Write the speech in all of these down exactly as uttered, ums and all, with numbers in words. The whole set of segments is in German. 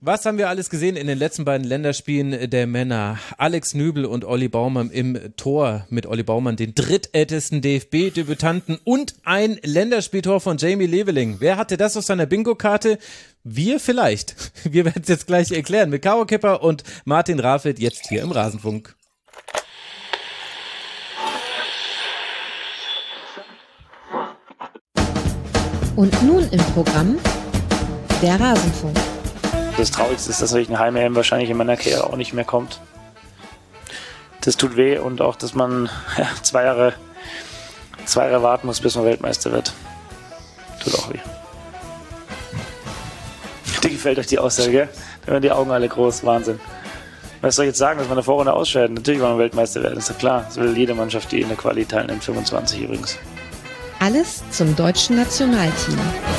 Was haben wir alles gesehen in den letzten beiden Länderspielen der Männer? Alex Nübel und Olli Baumann im Tor, mit Olli Baumann den drittältesten D F B-Debütanten und ein Länderspieltor von Jamie Leveling. Wer hatte das auf seiner Bingo-Karte? Wir vielleicht. Wir werden es jetzt gleich erklären mit Caro Kipper und Martin Rafelt jetzt hier im Rasenfunk. Und nun im Programm der Rasenfunk. Das Traurigste ist, dass ein Heim-E M wahrscheinlich in meiner Karriere auch nicht mehr kommt. Das tut weh und auch, dass man ja, zwei Jahre, zwei Jahre warten muss, bis man Weltmeister wird. Tut auch weh. Dir gefällt euch die Aussage, gell? Da werden die Augen alle groß, Wahnsinn. Was soll ich jetzt sagen, dass man in der Vorrunde ausscheidet? Natürlich wollen wir Weltmeister werden, ist ja klar. Das will jede Mannschaft, die in der Quali teilnimmt, fünfundzwanzig übrigens. Alles zum deutschen Nationalteam.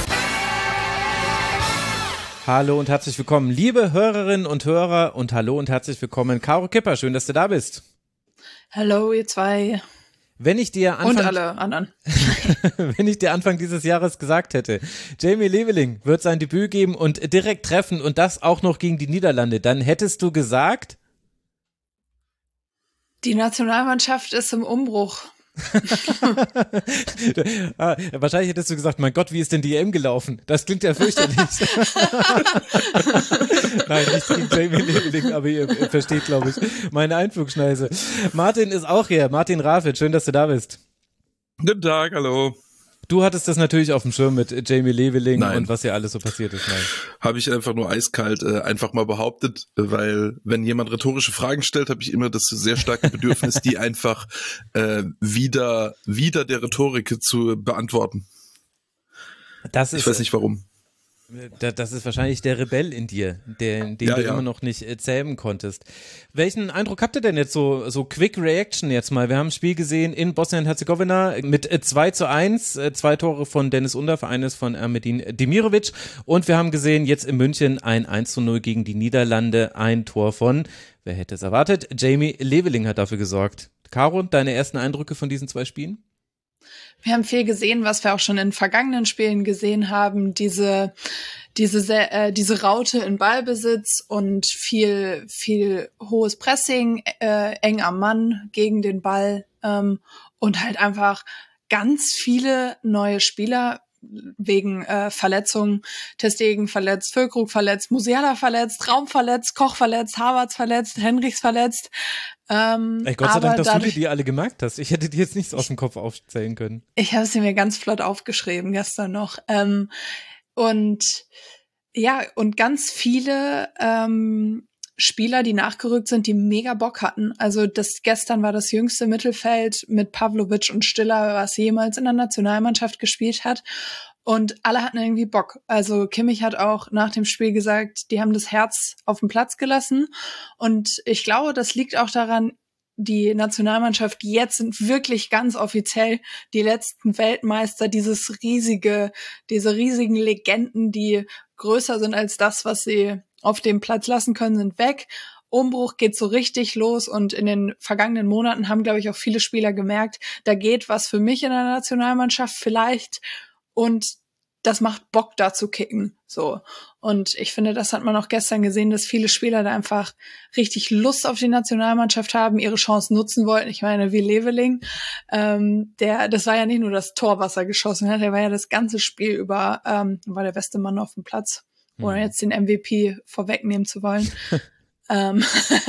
Hallo und herzlich willkommen, liebe Hörerinnen und Hörer, und hallo und herzlich willkommen, Caro Kipper, schön, dass du da bist. Hallo, ihr zwei. Wenn ich dir Anfang, und alle anderen. Wenn ich dir Anfang dieses Jahres gesagt hätte, Jamie Leveling wird sein Debüt geben und direkt treffen und das auch noch gegen die Niederlande, dann hättest du gesagt? Die Nationalmannschaft ist im Umbruch. ah, wahrscheinlich hättest du gesagt, mein Gott, wie ist denn die E M gelaufen? Das klingt ja fürchterlich. Nein, nicht gegen Jamie Leveling, aber ihr, ihr versteht, glaube ich, meine Einflugschneise. Martin ist auch hier, Martin Rafelt, schön, dass du da bist. Guten Tag, hallo. Du hattest das natürlich auf dem Schirm mit Jamie Leveling Nein. Und was hier alles so passiert ist. Nein. Habe ich einfach nur eiskalt äh, einfach mal behauptet, weil wenn jemand rhetorische Fragen stellt, habe ich immer das sehr starke Bedürfnis, die einfach äh, wieder wieder der Rhetorik zu beantworten. Das ist, ich weiß nicht warum. Das ist wahrscheinlich der Rebell in dir, den, den ja, du ja. immer noch nicht zähmen konntest. Welchen Eindruck habt ihr denn jetzt so, so Quick Reaction jetzt mal? Wir haben ein Spiel gesehen in Bosnien-Herzegowina mit zwei zu eins, zwei Tore von Dennis Undav, eines von Ermedin Demirovic, und wir haben gesehen jetzt in München ein eins zu null gegen die Niederlande, ein Tor von, wer hätte es erwartet, Jamie Leveling hat dafür gesorgt. Caro, deine ersten Eindrücke von diesen zwei Spielen? Wir haben viel gesehen, was wir auch schon in vergangenen Spielen gesehen haben, diese diese äh, diese Raute in Ballbesitz und viel viel hohes Pressing, äh, eng am Mann gegen den Ball ähm, und halt einfach ganz viele neue Spieler wegen äh, Verletzungen, Ter Stegen verletzt, Füllkrug verletzt, Musiala verletzt, Raum verletzt, Koch verletzt, Havertz verletzt, Henrichs verletzt. Ähm, Ey, Gott sei Dank, dass dadurch, du dir die alle gemerkt hast. Ich hätte die jetzt nicht aus dem Kopf aufzählen können. Ich habe sie mir ganz flott aufgeschrieben gestern noch. Ähm, und ja, und ganz viele ähm, Spieler, die nachgerückt sind, die mega Bock hatten. Also das gestern war das jüngste Mittelfeld mit Pavlovic und Stiller, was jemals in der Nationalmannschaft gespielt hat. Und alle hatten irgendwie Bock. Also Kimmich hat auch nach dem Spiel gesagt, die haben das Herz auf den Platz gelassen. Und ich glaube, das liegt auch daran, die Nationalmannschaft jetzt sind wirklich ganz offiziell die letzten Weltmeister, dieses riesige, diese riesigen Legenden, die größer sind als das, was sie auf dem Platz lassen können, sind weg. Umbruch geht so richtig los und in den vergangenen Monaten haben, glaube ich, auch viele Spieler gemerkt, da geht was für mich in der Nationalmannschaft vielleicht und das macht Bock, da zu kicken, so. Und ich finde, das hat man auch gestern gesehen, dass viele Spieler da einfach richtig Lust auf die Nationalmannschaft haben, ihre Chance nutzen wollten. Ich meine, wie Leveling, ähm, der, das war ja nicht nur das Tor, was er geschossen hat, der war ja das ganze Spiel über, ähm, war der beste Mann auf dem Platz, mhm. ohne jetzt den M V P vorwegnehmen zu wollen. ähm,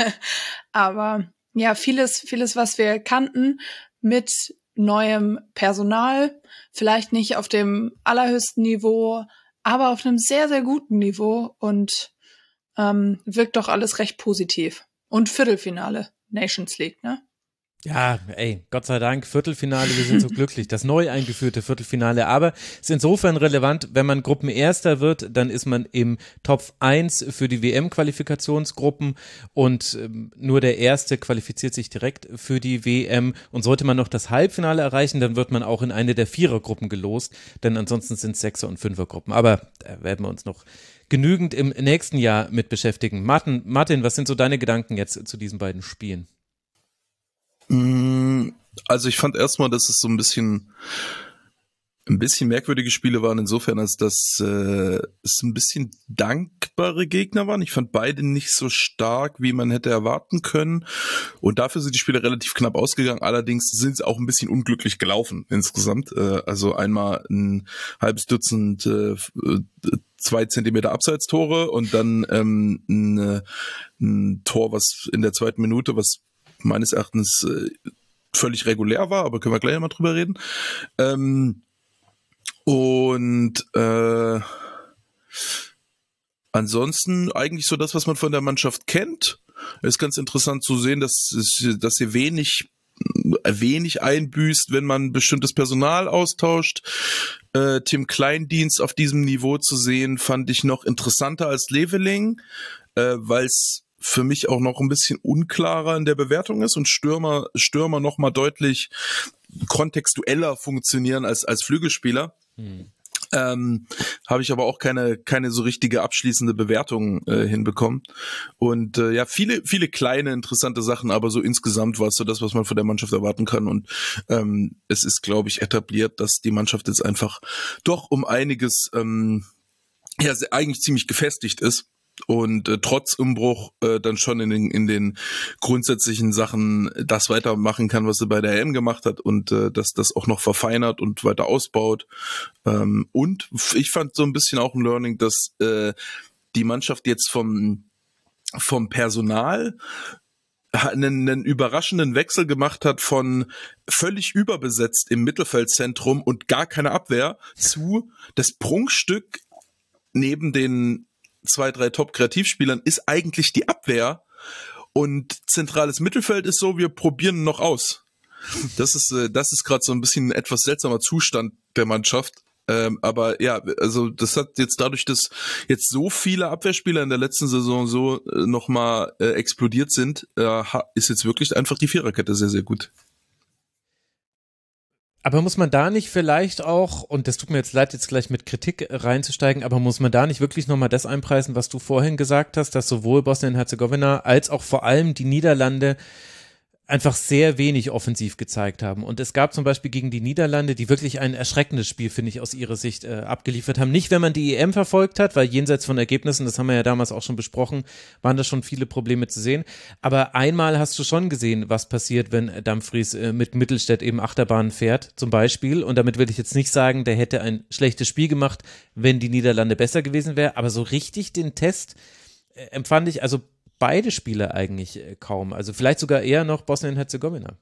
aber ja, vieles, vieles, was wir kannten, mit neuem Personal, vielleicht nicht auf dem allerhöchsten Niveau, aber auf einem sehr, sehr guten Niveau und ähm, wirkt doch alles recht positiv. Und Viertelfinale, Nations League, ne? Ja, ey, Gott sei Dank, Viertelfinale, wir sind so glücklich, das neu eingeführte Viertelfinale, aber ist insofern relevant, wenn man Gruppenerster wird, dann ist man im Top eins für die W M-Qualifikationsgruppen und ähm, nur der Erste qualifiziert sich direkt für die W M und sollte man noch das Halbfinale erreichen, dann wird man auch in eine der Vierergruppen gelost, denn ansonsten sind es Sechser- und Fünfergruppen, aber da werden wir uns noch genügend im nächsten Jahr mit beschäftigen. Martin, Martin, was sind so deine Gedanken jetzt zu diesen beiden Spielen? Also ich fand erstmal, dass es so ein bisschen ein bisschen merkwürdige Spiele waren insofern, als dass äh, es ein bisschen dankbare Gegner waren. Ich fand beide nicht so stark, wie man hätte erwarten können. Und dafür sind die Spiele relativ knapp ausgegangen. Allerdings sind sie auch ein bisschen unglücklich gelaufen insgesamt. Äh, also einmal ein halbes Dutzend äh, zwei Zentimeter Abseitstore und dann ähm, ein, ein Tor, was in der zweiten Minute, was meines Erachtens äh, völlig regulär war, aber können wir gleich mal drüber reden. Ähm, Und äh, ansonsten eigentlich so das, was man von der Mannschaft kennt. Es ist ganz interessant zu sehen, dass, dass sie wenig, wenig einbüßt, wenn man bestimmtes Personal austauscht. Äh, Tim Kleindienst auf diesem Niveau zu sehen, fand ich noch interessanter als Leveling, äh, weil es für mich auch noch ein bisschen unklarer in der Bewertung ist und Stürmer, Stürmer noch mal deutlich kontextueller funktionieren als, als Flügelspieler. Hm. Ähm, habe ich aber auch keine keine so richtige abschließende Bewertung äh, hinbekommen. Und äh, ja, viele viele kleine interessante Sachen, aber so insgesamt war es so das, was man von der Mannschaft erwarten kann. Und ähm, es ist, glaube ich, etabliert, dass die Mannschaft jetzt einfach doch um einiges ähm, ja eigentlich ziemlich gefestigt ist. Und äh, trotz Umbruch äh, dann schon in den in den grundsätzlichen Sachen das weitermachen kann, was sie bei der E M gemacht hat und äh, dass das auch noch verfeinert und weiter ausbaut. Ähm, und ich fand so ein bisschen auch ein Learning, dass äh, die Mannschaft jetzt vom vom Personal einen, einen überraschenden Wechsel gemacht hat von völlig überbesetzt im Mittelfeldzentrum und gar keine Abwehr zu das Prunkstück neben den zwei, drei Top-Kreativspielern ist eigentlich die Abwehr und zentrales Mittelfeld ist so, wir probieren noch aus. Das ist, äh, das ist gerade so ein bisschen ein etwas seltsamer Zustand der Mannschaft. Ähm, aber ja, also das hat jetzt dadurch, dass jetzt so viele Abwehrspieler in der letzten Saison so äh, nochmal äh, explodiert sind, äh, ist jetzt wirklich einfach die Viererkette sehr, sehr gut. Aber muss man da nicht vielleicht auch, und das tut mir jetzt leid, jetzt gleich mit Kritik reinzusteigen, aber muss man da nicht wirklich nochmal das einpreisen, was du vorhin gesagt hast, dass sowohl Bosnien-Herzegowina als auch vor allem die Niederlande einfach sehr wenig offensiv gezeigt haben. Und es gab zum Beispiel gegen die Niederlande, die wirklich ein erschreckendes Spiel, finde ich, aus ihrer Sicht äh, abgeliefert haben. Nicht, wenn man die E M verfolgt hat, weil jenseits von Ergebnissen, das haben wir ja damals auch schon besprochen, waren da schon viele Probleme zu sehen. Aber einmal hast du schon gesehen, was passiert, wenn Dumfries äh, mit Mittelstädt eben Achterbahn fährt, zum Beispiel. Und damit will ich jetzt nicht sagen, der hätte ein schlechtes Spiel gemacht, wenn die Niederlande besser gewesen wäre. Aber so richtig den Test äh, empfand ich, also beide Spiele eigentlich kaum. Also vielleicht sogar eher noch Bosnien-Herzegowina.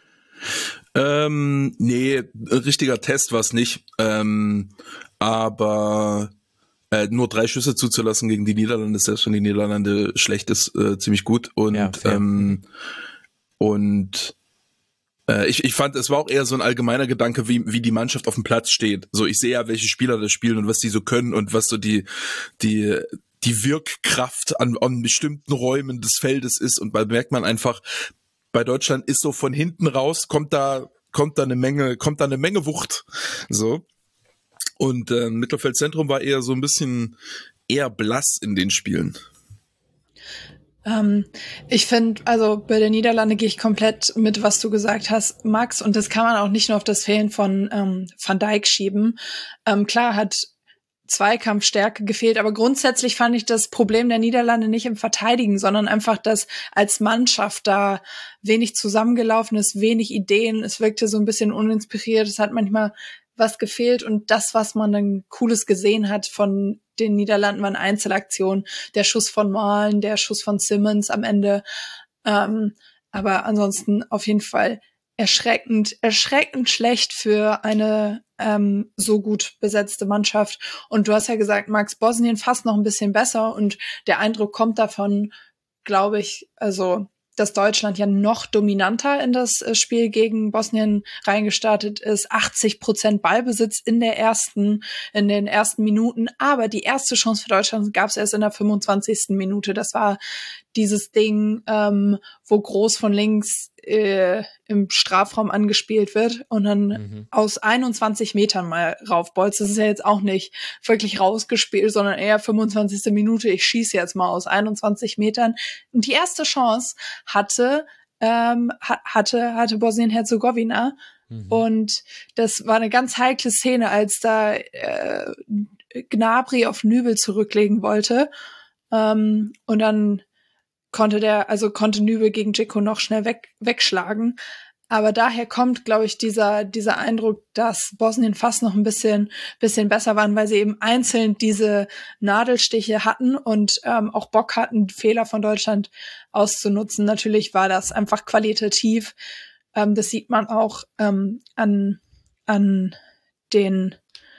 Ähm, nee, richtiger Test war es nicht. Ähm, aber äh, nur drei Schüsse zuzulassen gegen die Niederlande, selbst wenn die Niederlande schlecht ist, äh, ziemlich gut. Und ja, ähm, und äh, ich, ich fand, es war auch eher so ein allgemeiner Gedanke, wie, wie die Mannschaft auf dem Platz steht. So, ich sehe ja, welche Spieler das spielen und was die so können und was so die die die Wirkkraft an, an bestimmten Räumen des Feldes ist und da merkt man einfach, bei Deutschland ist so von hinten raus, kommt da, kommt da eine Menge, kommt da eine Menge Wucht, so. Und äh, Mittelfeldzentrum war eher so ein bisschen eher blass in den Spielen. Ähm, ich finde, also bei der Niederlande gehe ich komplett mit, was du gesagt hast, Max, und das kann man auch nicht nur auf das Fehlen von ähm, Van Dijk schieben. Ähm, klar hat Zweikampfstärke gefehlt, aber grundsätzlich fand ich das Problem der Niederlande nicht im Verteidigen, sondern einfach, dass als Mannschaft da wenig zusammengelaufen ist, wenig Ideen, es wirkte so ein bisschen uninspiriert, es hat manchmal was gefehlt und das, was man dann Cooles gesehen hat von den Niederlanden, waren Einzelaktionen, der Schuss von Malen, der Schuss von Simmons am Ende, ähm, aber ansonsten auf jeden Fall erschreckend, erschreckend schlecht für eine ähm, so gut besetzte Mannschaft. Und du hast ja gesagt, Max, Bosnien fast noch ein bisschen besser und der Eindruck kommt davon, glaube ich, also dass Deutschland ja noch dominanter in das Spiel gegen Bosnien reingestartet ist. achtzig Prozent Ballbesitz in der ersten, in den ersten Minuten. Aber die erste Chance für Deutschland gab es erst in der fünfundzwanzigsten Minute. Das war dieses Ding, ähm, wo Groß von links äh, im Strafraum angespielt wird und dann mhm. aus einundzwanzig Metern mal raufbolzt. Das ist ja jetzt auch nicht wirklich rausgespielt, sondern eher fünfundzwanzigste Minute. Ich schieße jetzt mal aus einundzwanzig Metern. Und die erste Chance hatte ähm, hatte hatte Bosnien-Herzegowina Mhm. Und das war eine ganz heikle Szene, als da äh, Gnabry auf Nübel zurücklegen wollte. Ähm, und dann konnte der, also konnte Nübel gegen Dzeko noch schnell weg, wegschlagen. Aber daher kommt, glaube ich, dieser, dieser Eindruck, dass Bosnien fast noch ein bisschen, bisschen besser waren, weil sie eben einzeln diese Nadelstiche hatten und ähm, auch Bock hatten, Fehler von Deutschland auszunutzen. Natürlich war das einfach qualitativ. Ähm, das sieht man auch ähm, an, an den,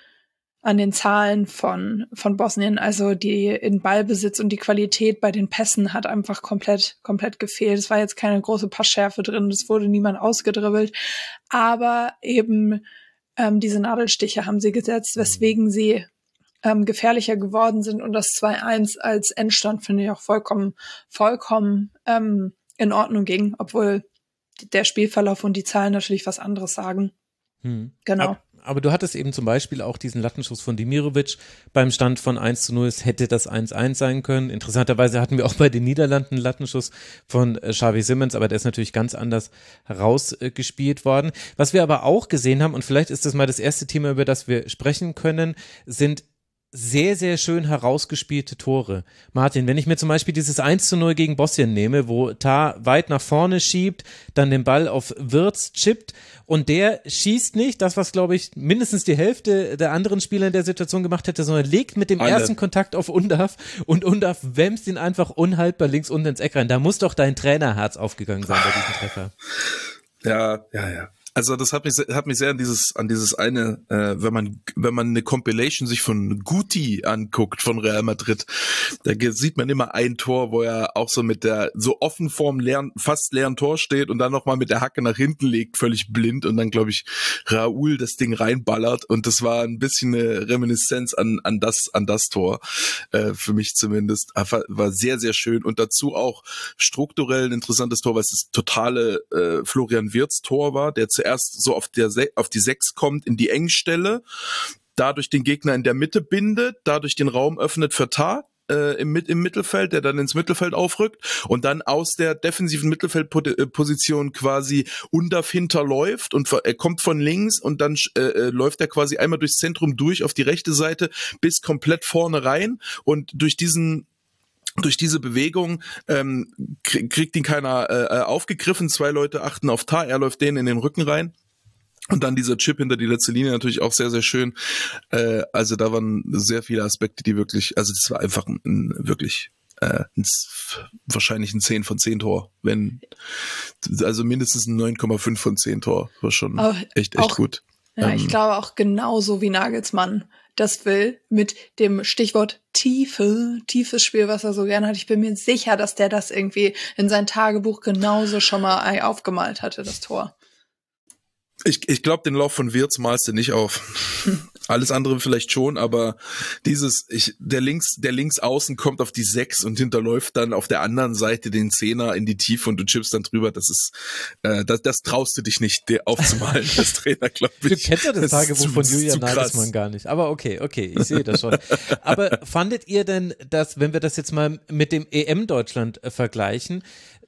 an den Zahlen von, von Bosnien. Also die in Ballbesitz und die Qualität bei den Pässen hat einfach komplett, komplett gefehlt. Es war jetzt keine große Passschärfe drin, es wurde niemand ausgedribbelt. Aber eben ähm, diese Nadelstiche haben sie gesetzt, weswegen sie ähm, gefährlicher geworden sind. Und das zwei eins als Endstand finde ich auch vollkommen, vollkommen ähm, in Ordnung ging, obwohl der Spielverlauf und die Zahlen natürlich was anderes sagen. Hm. Genau. Aber, aber du hattest eben zum Beispiel auch diesen Lattenschuss von Demirovic beim Stand von eins zu null. Es hätte das eins eins sein können. Interessanterweise hatten wir auch bei den Niederlanden einen Lattenschuss von äh, Xavi Simons, aber der ist natürlich ganz anders herausgespielt äh, worden. Was wir aber auch gesehen haben, und vielleicht ist das mal das erste Thema, über das wir sprechen können, sind sehr, sehr schön herausgespielte Tore. Martin, wenn ich mir zum Beispiel dieses eins zu null gegen Bosnien nehme, wo Tah weit nach vorne schiebt, dann den Ball auf Wirtz chippt und der schießt nicht, das was glaube ich mindestens die Hälfte der anderen Spieler in der Situation gemacht hätte, sondern legt mit dem Alle. ersten Kontakt auf Undav und Undav wämst ihn einfach unhaltbar links unten ins Eck rein. Da muss doch dein Trainerherz aufgegangen sein bei diesem Treffer. Ja, ja, ja. Also das hat mich hat mich sehr an dieses an dieses eine, äh, wenn man wenn man eine Compilation sich von Guti anguckt von Real Madrid, da sieht man immer ein Tor, wo er auch so mit der so offen vorm leeren fast leeren Tor steht und dann noch mal mit der Hacke nach hinten legt, völlig blind und dann glaube ich Raúl das Ding reinballert und das war ein bisschen eine Reminiszenz an an das an das Tor äh, für mich zumindest, war sehr sehr schön und dazu auch strukturell ein interessantes Tor, weil es das totale äh, Florian Wirtz Tor war, der zu erst so auf der Se- auf die sechs kommt, in die Engstelle, dadurch den Gegner in der Mitte bindet, dadurch den Raum öffnet für Tah äh, im, im Mittelfeld, der dann ins Mittelfeld aufrückt und dann aus der defensiven Mittelfeldposition quasi Undav hinterläuft und er kommt von links und dann äh, läuft er quasi einmal durchs Zentrum durch auf die rechte Seite bis komplett vorne rein und durch diesen Durch diese Bewegung ähm, kriegt ihn keiner äh, aufgegriffen. Zwei Leute achten auf Tah, er läuft denen in den Rücken rein. Und dann dieser Chip hinter die letzte Linie natürlich auch sehr, sehr schön. Äh, also da waren sehr viele Aspekte, die wirklich, also das war einfach ein, ein wirklich äh, ein, wahrscheinlich ein zehn von zehn Tor. Wenn, also mindestens ein neun Komma fünf von zehn Tor. War schon auch, echt, echt auch, gut. Ja, ähm, ich glaube auch genauso wie Nagelsmann das will, mit dem Stichwort Tiefe, tiefes Spiel, was er so gerne hat. Ich bin mir sicher, dass der das irgendwie in sein Tagebuch genauso schon mal aufgemalt hatte, das Tor. Ich, ich glaube, den Lauf von Wirtz malst du nicht auf. Alles andere vielleicht schon, aber dieses, ich, der links, der links außen kommt auf die sechs und hinterläuft dann auf der anderen Seite den Zehner in die Tiefe und du chippst dann drüber. Das ist, äh, das, das traust du dich nicht, dir aufzumalen als Trainer, glaube ich. Du kennst ja das, das Tagebuch zu, von Julian Nagelsmann gar nicht. Aber okay, okay, ich sehe das schon. Aber fandet ihr denn, dass, wenn wir das jetzt mal mit dem E M-Deutschland äh, vergleichen,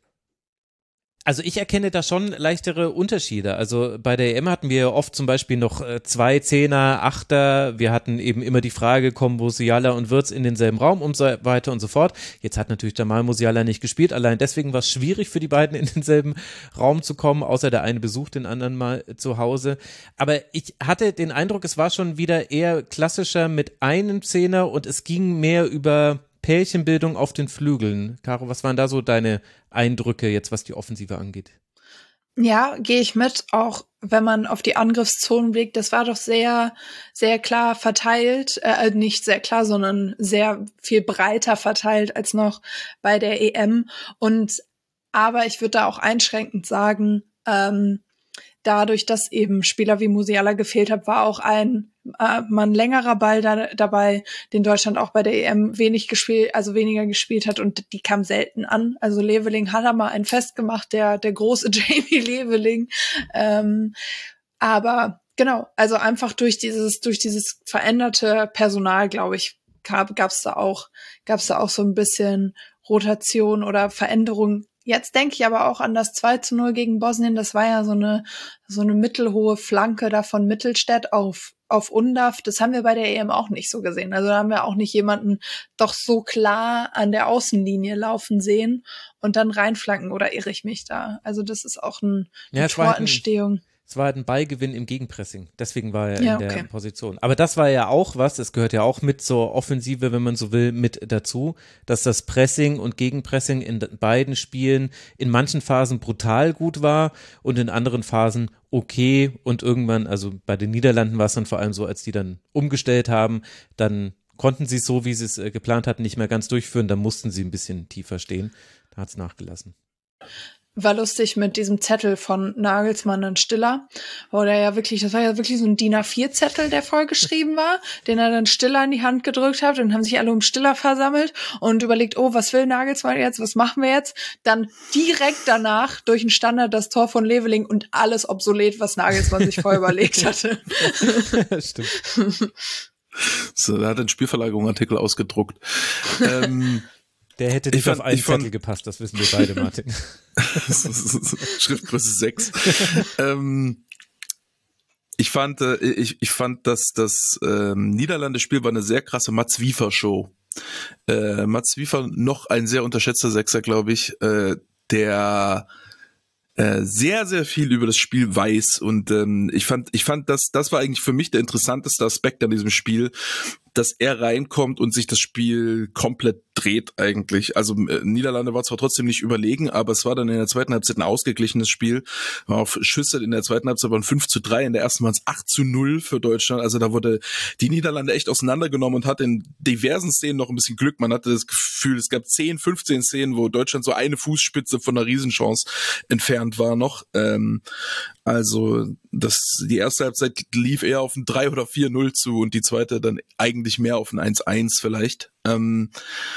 also ich erkenne da schon leichtere Unterschiede. Also bei der E M hatten wir oft zum Beispiel noch zwei Zehner, Achter. Wir hatten eben immer die Frage, kommen Musiala und Wirtz in denselben Raum und so weiter und so fort. Jetzt hat natürlich Jamal Musiala nicht gespielt. Allein deswegen war es schwierig für die beiden in denselben Raum zu kommen, außer der eine besucht den anderen mal zu Hause. Aber ich hatte den Eindruck, es war schon wieder eher klassischer mit einem Zehner und es ging mehr über Pärchenbildung auf den Flügeln. Caro, was waren da so deine Eindrücke jetzt, was die Offensive angeht? Ja, gehe ich mit, auch wenn man auf die Angriffszonen blickt. Das war doch sehr, sehr klar verteilt, äh, nicht sehr klar, sondern sehr viel breiter verteilt als noch bei der E M. Und aber ich würde da auch einschränkend sagen, ähm, dadurch, dass eben Spieler wie Musiala gefehlt hat, war auch ein äh, mal ein längerer Ball da, dabei, den Deutschland auch bei der E M wenig gespielt, also weniger gespielt hat und die kam selten an. Also Leveling hat da mal einen festgemacht, der der große Jamie Leveling. Ähm, aber genau, also einfach durch dieses durch dieses veränderte Personal, glaube ich, gab gab's da auch gab's da auch so ein bisschen Rotation oder Veränderung Jetzt denke ich aber auch an das zwei zu null gegen Bosnien. Das war ja so eine, so eine mittelhohe Flanke da von Mittelstädt auf, auf Undav. Das haben wir bei der E M auch nicht so gesehen. Also da haben wir auch nicht jemanden doch so klar an der Außenlinie laufen sehen und dann reinflanken, oder irre ich mich da? Also das ist auch ein, eine ja, Torentstehung. Es war halt ein Ballgewinn im Gegenpressing, deswegen war er Ja, in der okay. Position. Aber das war ja auch was, das gehört ja auch mit zur Offensive, wenn man so will, mit dazu, dass das Pressing und Gegenpressing in beiden Spielen in manchen Phasen brutal gut war und in anderen Phasen okay und irgendwann, also bei den Niederlanden war es dann vor allem so, als die dann umgestellt haben, dann konnten sie es so, wie sie es äh, geplant hatten, nicht mehr ganz durchführen, dann mussten sie ein bisschen tiefer stehen, da hat es nachgelassen. War lustig mit diesem Zettel von Nagelsmann und Stiller, wo der ja wirklich, das war ja wirklich so ein D I N A vier Zettel, der vollgeschrieben war, den er dann Stiller in die Hand gedrückt hat, und haben sich alle um Stiller versammelt und überlegt, oh, was will Nagelsmann jetzt, was machen wir jetzt? Dann direkt danach durch den Standard das Tor von Leveling und alles obsolet, was Nagelsmann sich vorher überlegt hatte. Stimmt. So, da hat ein Spielverlagerungsartikel ausgedruckt. ähm, Der hätte nicht fand, auf einen fand, Zettel gepasst, das wissen wir beide, Martin. Schriftgröße sechs. ähm, ich fand, äh, ich, ich fand, dass das ähm, Niederlande-Spiel war eine sehr krasse Mats Wiefer-Show. Äh, Mats Wiefer, noch ein sehr unterschätzter Sechser, glaube ich, äh, der äh, sehr, sehr viel über das Spiel weiß, und ähm, ich fand, ich fand, dass das war eigentlich für mich der interessanteste Aspekt an diesem Spiel, dass er reinkommt und sich das Spiel komplett dreht eigentlich. Also äh, Niederlande war zwar trotzdem nicht überlegen, aber es war dann in der zweiten Halbzeit ein ausgeglichenes Spiel. War auf Schüsse in der zweiten Halbzeit waren fünf zu drei, in der ersten waren es acht zu null für Deutschland. Also da wurde die Niederlande echt auseinandergenommen und hat in diversen Szenen noch ein bisschen Glück. Man hatte das Gefühl, es gab zehn, fünfzehn Szenen, wo Deutschland so eine Fußspitze von einer Riesenchance entfernt war noch. Ähm, also das, die erste Halbzeit lief eher auf ein drei oder vier null zu und die zweite dann eigentlich mehr auf ein eins eins vielleicht. Ähm,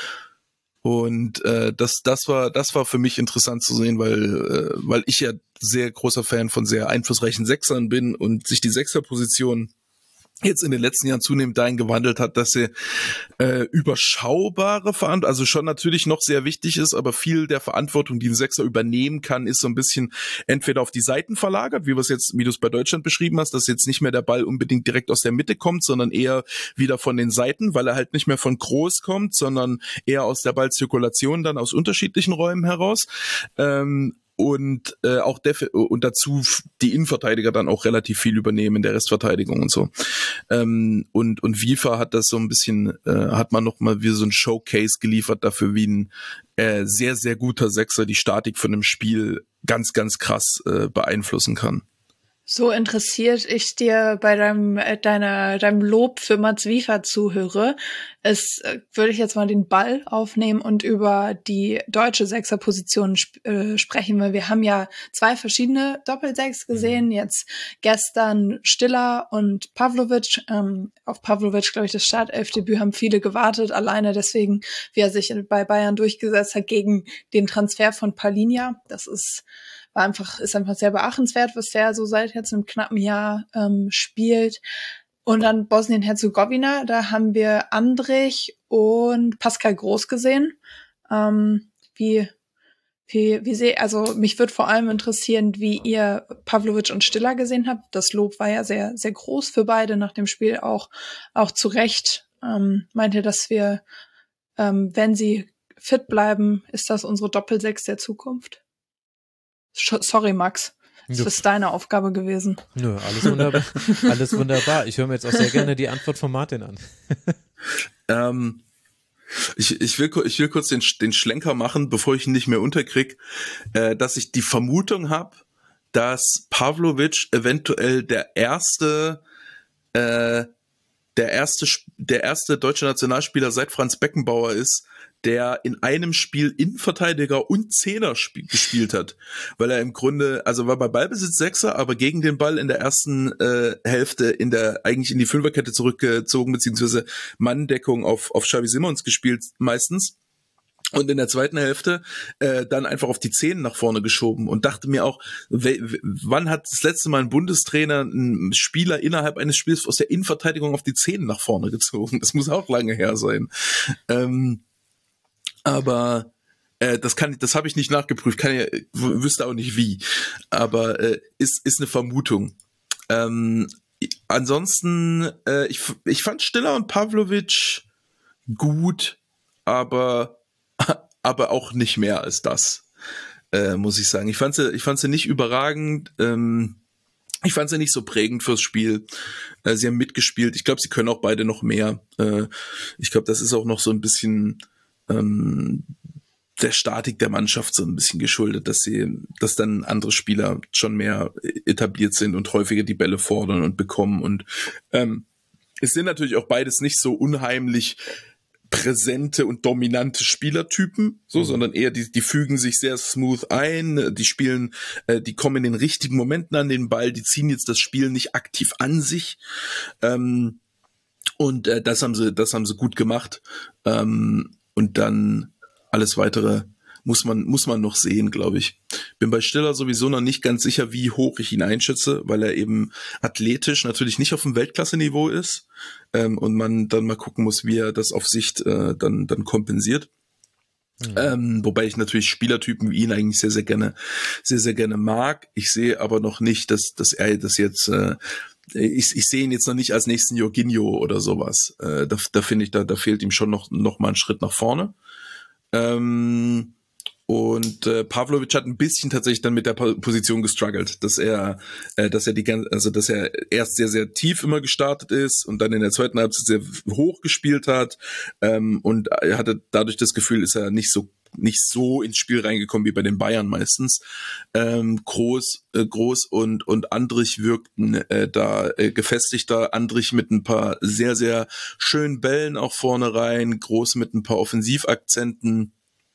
und äh, das, das war, das war für mich interessant zu sehen, weil, äh, weil ich ja sehr großer Fan von sehr einflussreichen Sechsern bin und sich die Sechserposition jetzt in den letzten Jahren zunehmend dahin gewandelt hat, dass sie äh, überschaubare Verantwortung, also schon natürlich noch sehr wichtig ist, aber viel der Verantwortung, die ein Sechser übernehmen kann, ist so ein bisschen entweder auf die Seiten verlagert, wie wir es jetzt, wie du es bei Deutschland beschrieben hast, dass jetzt nicht mehr der Ball unbedingt direkt aus der Mitte kommt, sondern eher wieder von den Seiten, weil er halt nicht mehr von Groß kommt, sondern eher aus der Ballzirkulation dann aus unterschiedlichen Räumen heraus. Ähm, und äh, auch def- und dazu die Innenverteidiger dann auch relativ viel übernehmen in der Restverteidigung und so. Ähm, und und Wiefer hat das so ein bisschen, äh, hat man noch mal wie so ein Showcase geliefert dafür, wie ein äh, sehr, sehr guter Sechser die Statik von einem Spiel ganz, ganz krass äh, beeinflussen kann. So interessiert ich dir bei deinem, äh, deiner, deinem Lob für Mats Wiefer zuhöre, es äh, würde ich jetzt mal den Ball aufnehmen und über die deutsche Sechserposition sp- äh, sprechen, weil wir haben ja zwei verschiedene Doppelsechs gesehen, jetzt gestern Stiller und Pavlovic. Ähm, auf Pavlovic, glaube ich, das Startelfdebüt haben viele gewartet, alleine deswegen, wie er sich bei Bayern durchgesetzt hat gegen den Transfer von Palinja. Das ist war einfach, ist einfach sehr beachtenswert, was der so seit jetzt einem knappen Jahr ähm, spielt. Und dann Bosnien-Herzegowina, da haben wir Andrich und Pascal Groß gesehen. Ähm, wie, wie, wie sehe, also mich würde vor allem interessieren, wie ihr Pavlovic und Stiller gesehen habt. Das Lob war ja sehr, sehr groß für beide nach dem Spiel, auch, auch zu Recht. Ähm, meint ihr, dass wir, ähm, wenn sie fit bleiben, ist das unsere Doppelsechs der Zukunft? Sorry, Max. Das ist deine Aufgabe gewesen. Nö, alles wunderbar. Alles wunderbar. Ich höre mir jetzt auch sehr gerne die Antwort von Martin an. ähm, ich, ich, will, ich will kurz den, den Schlenker machen, bevor ich ihn nicht mehr unterkrieg, äh, dass ich die Vermutung habe, dass Pavlovic eventuell der erste äh, der erste der erste deutsche Nationalspieler seit Franz Beckenbauer ist, der in einem Spiel Innenverteidiger und Zehner sp- gespielt hat, weil er im Grunde, also war bei Ballbesitz Sechser, aber gegen den Ball in der ersten äh, Hälfte in der eigentlich in die Fünferkette zurückgezogen, beziehungsweise Manndeckung auf auf Xavi Simons gespielt meistens. Und in der zweiten Hälfte äh, dann einfach auf die Zehen nach vorne geschoben und dachte mir auch, w- w- wann hat das letzte Mal ein Bundestrainer einen Spieler innerhalb eines Spiels aus der Innenverteidigung auf die Zehen nach vorne gezogen? Das muss auch lange her sein. Ähm, aber Äh, das kann, das habe ich nicht nachgeprüft, kann ja, wüsste auch nicht wie, aber äh, ist ist eine Vermutung. Ähm, ansonsten, äh, ich ich fand Stiller und Pavlovic gut, aber aber auch nicht mehr als das, äh, muss ich sagen. Ich fand sie, ich fand sie nicht überragend. Ähm, ich fand sie nicht so prägend fürs Spiel. Äh, sie haben mitgespielt. Ich glaube, sie können auch beide noch mehr. Äh, ich glaube, das ist auch noch so ein bisschen ähm, der Statik der Mannschaft so ein bisschen geschuldet, dass sie, dass dann andere Spieler schon mehr etabliert sind und häufiger die Bälle fordern und bekommen. Und ähm, es sind natürlich auch beides nicht so unheimlich präsente und dominante Spielertypen, so, mhm. sondern eher die, die fügen sich sehr smooth ein, die spielen, äh, die kommen in den richtigen Momenten an den Ball, die ziehen jetzt das Spiel nicht aktiv an sich, ähm, und äh, das haben sie, das haben sie gut gemacht, ähm, und dann alles weitere muss man, muss man noch sehen, glaube ich. Bin bei Stiller sowieso noch nicht ganz sicher, wie hoch ich ihn einschätze, weil er eben athletisch natürlich nicht auf dem Weltklasse-Niveau ist, ähm, und man dann mal gucken muss, wie er das auf Sicht äh, dann, dann kompensiert. Mhm. Ähm, wobei ich natürlich Spielertypen wie ihn eigentlich sehr, sehr gerne, sehr, sehr gerne mag. Ich sehe aber noch nicht, dass, dass er das jetzt, äh, ich, ich sehe ihn jetzt noch nicht als nächsten Jorginho oder sowas. Äh, da, da finde ich, da, da fehlt ihm schon noch, noch mal ein Schritt nach vorne. Ähm, Und äh, Pavlovic hat ein bisschen tatsächlich dann mit der Position gestruggelt, dass er, äh, dass er die ganze, also dass er erst sehr sehr tief immer gestartet ist und dann in der zweiten Halbzeit sehr hoch gespielt hat, ähm, und er hatte dadurch das Gefühl, ist er nicht so nicht so ins Spiel reingekommen wie bei den Bayern meistens. Ähm, Groß, äh, Groß und und Andrich wirkten äh, da äh, gefestigter. Andrich mit ein paar sehr sehr schönen Bällen auch vorne rein, Groß mit ein paar Offensivakzenten.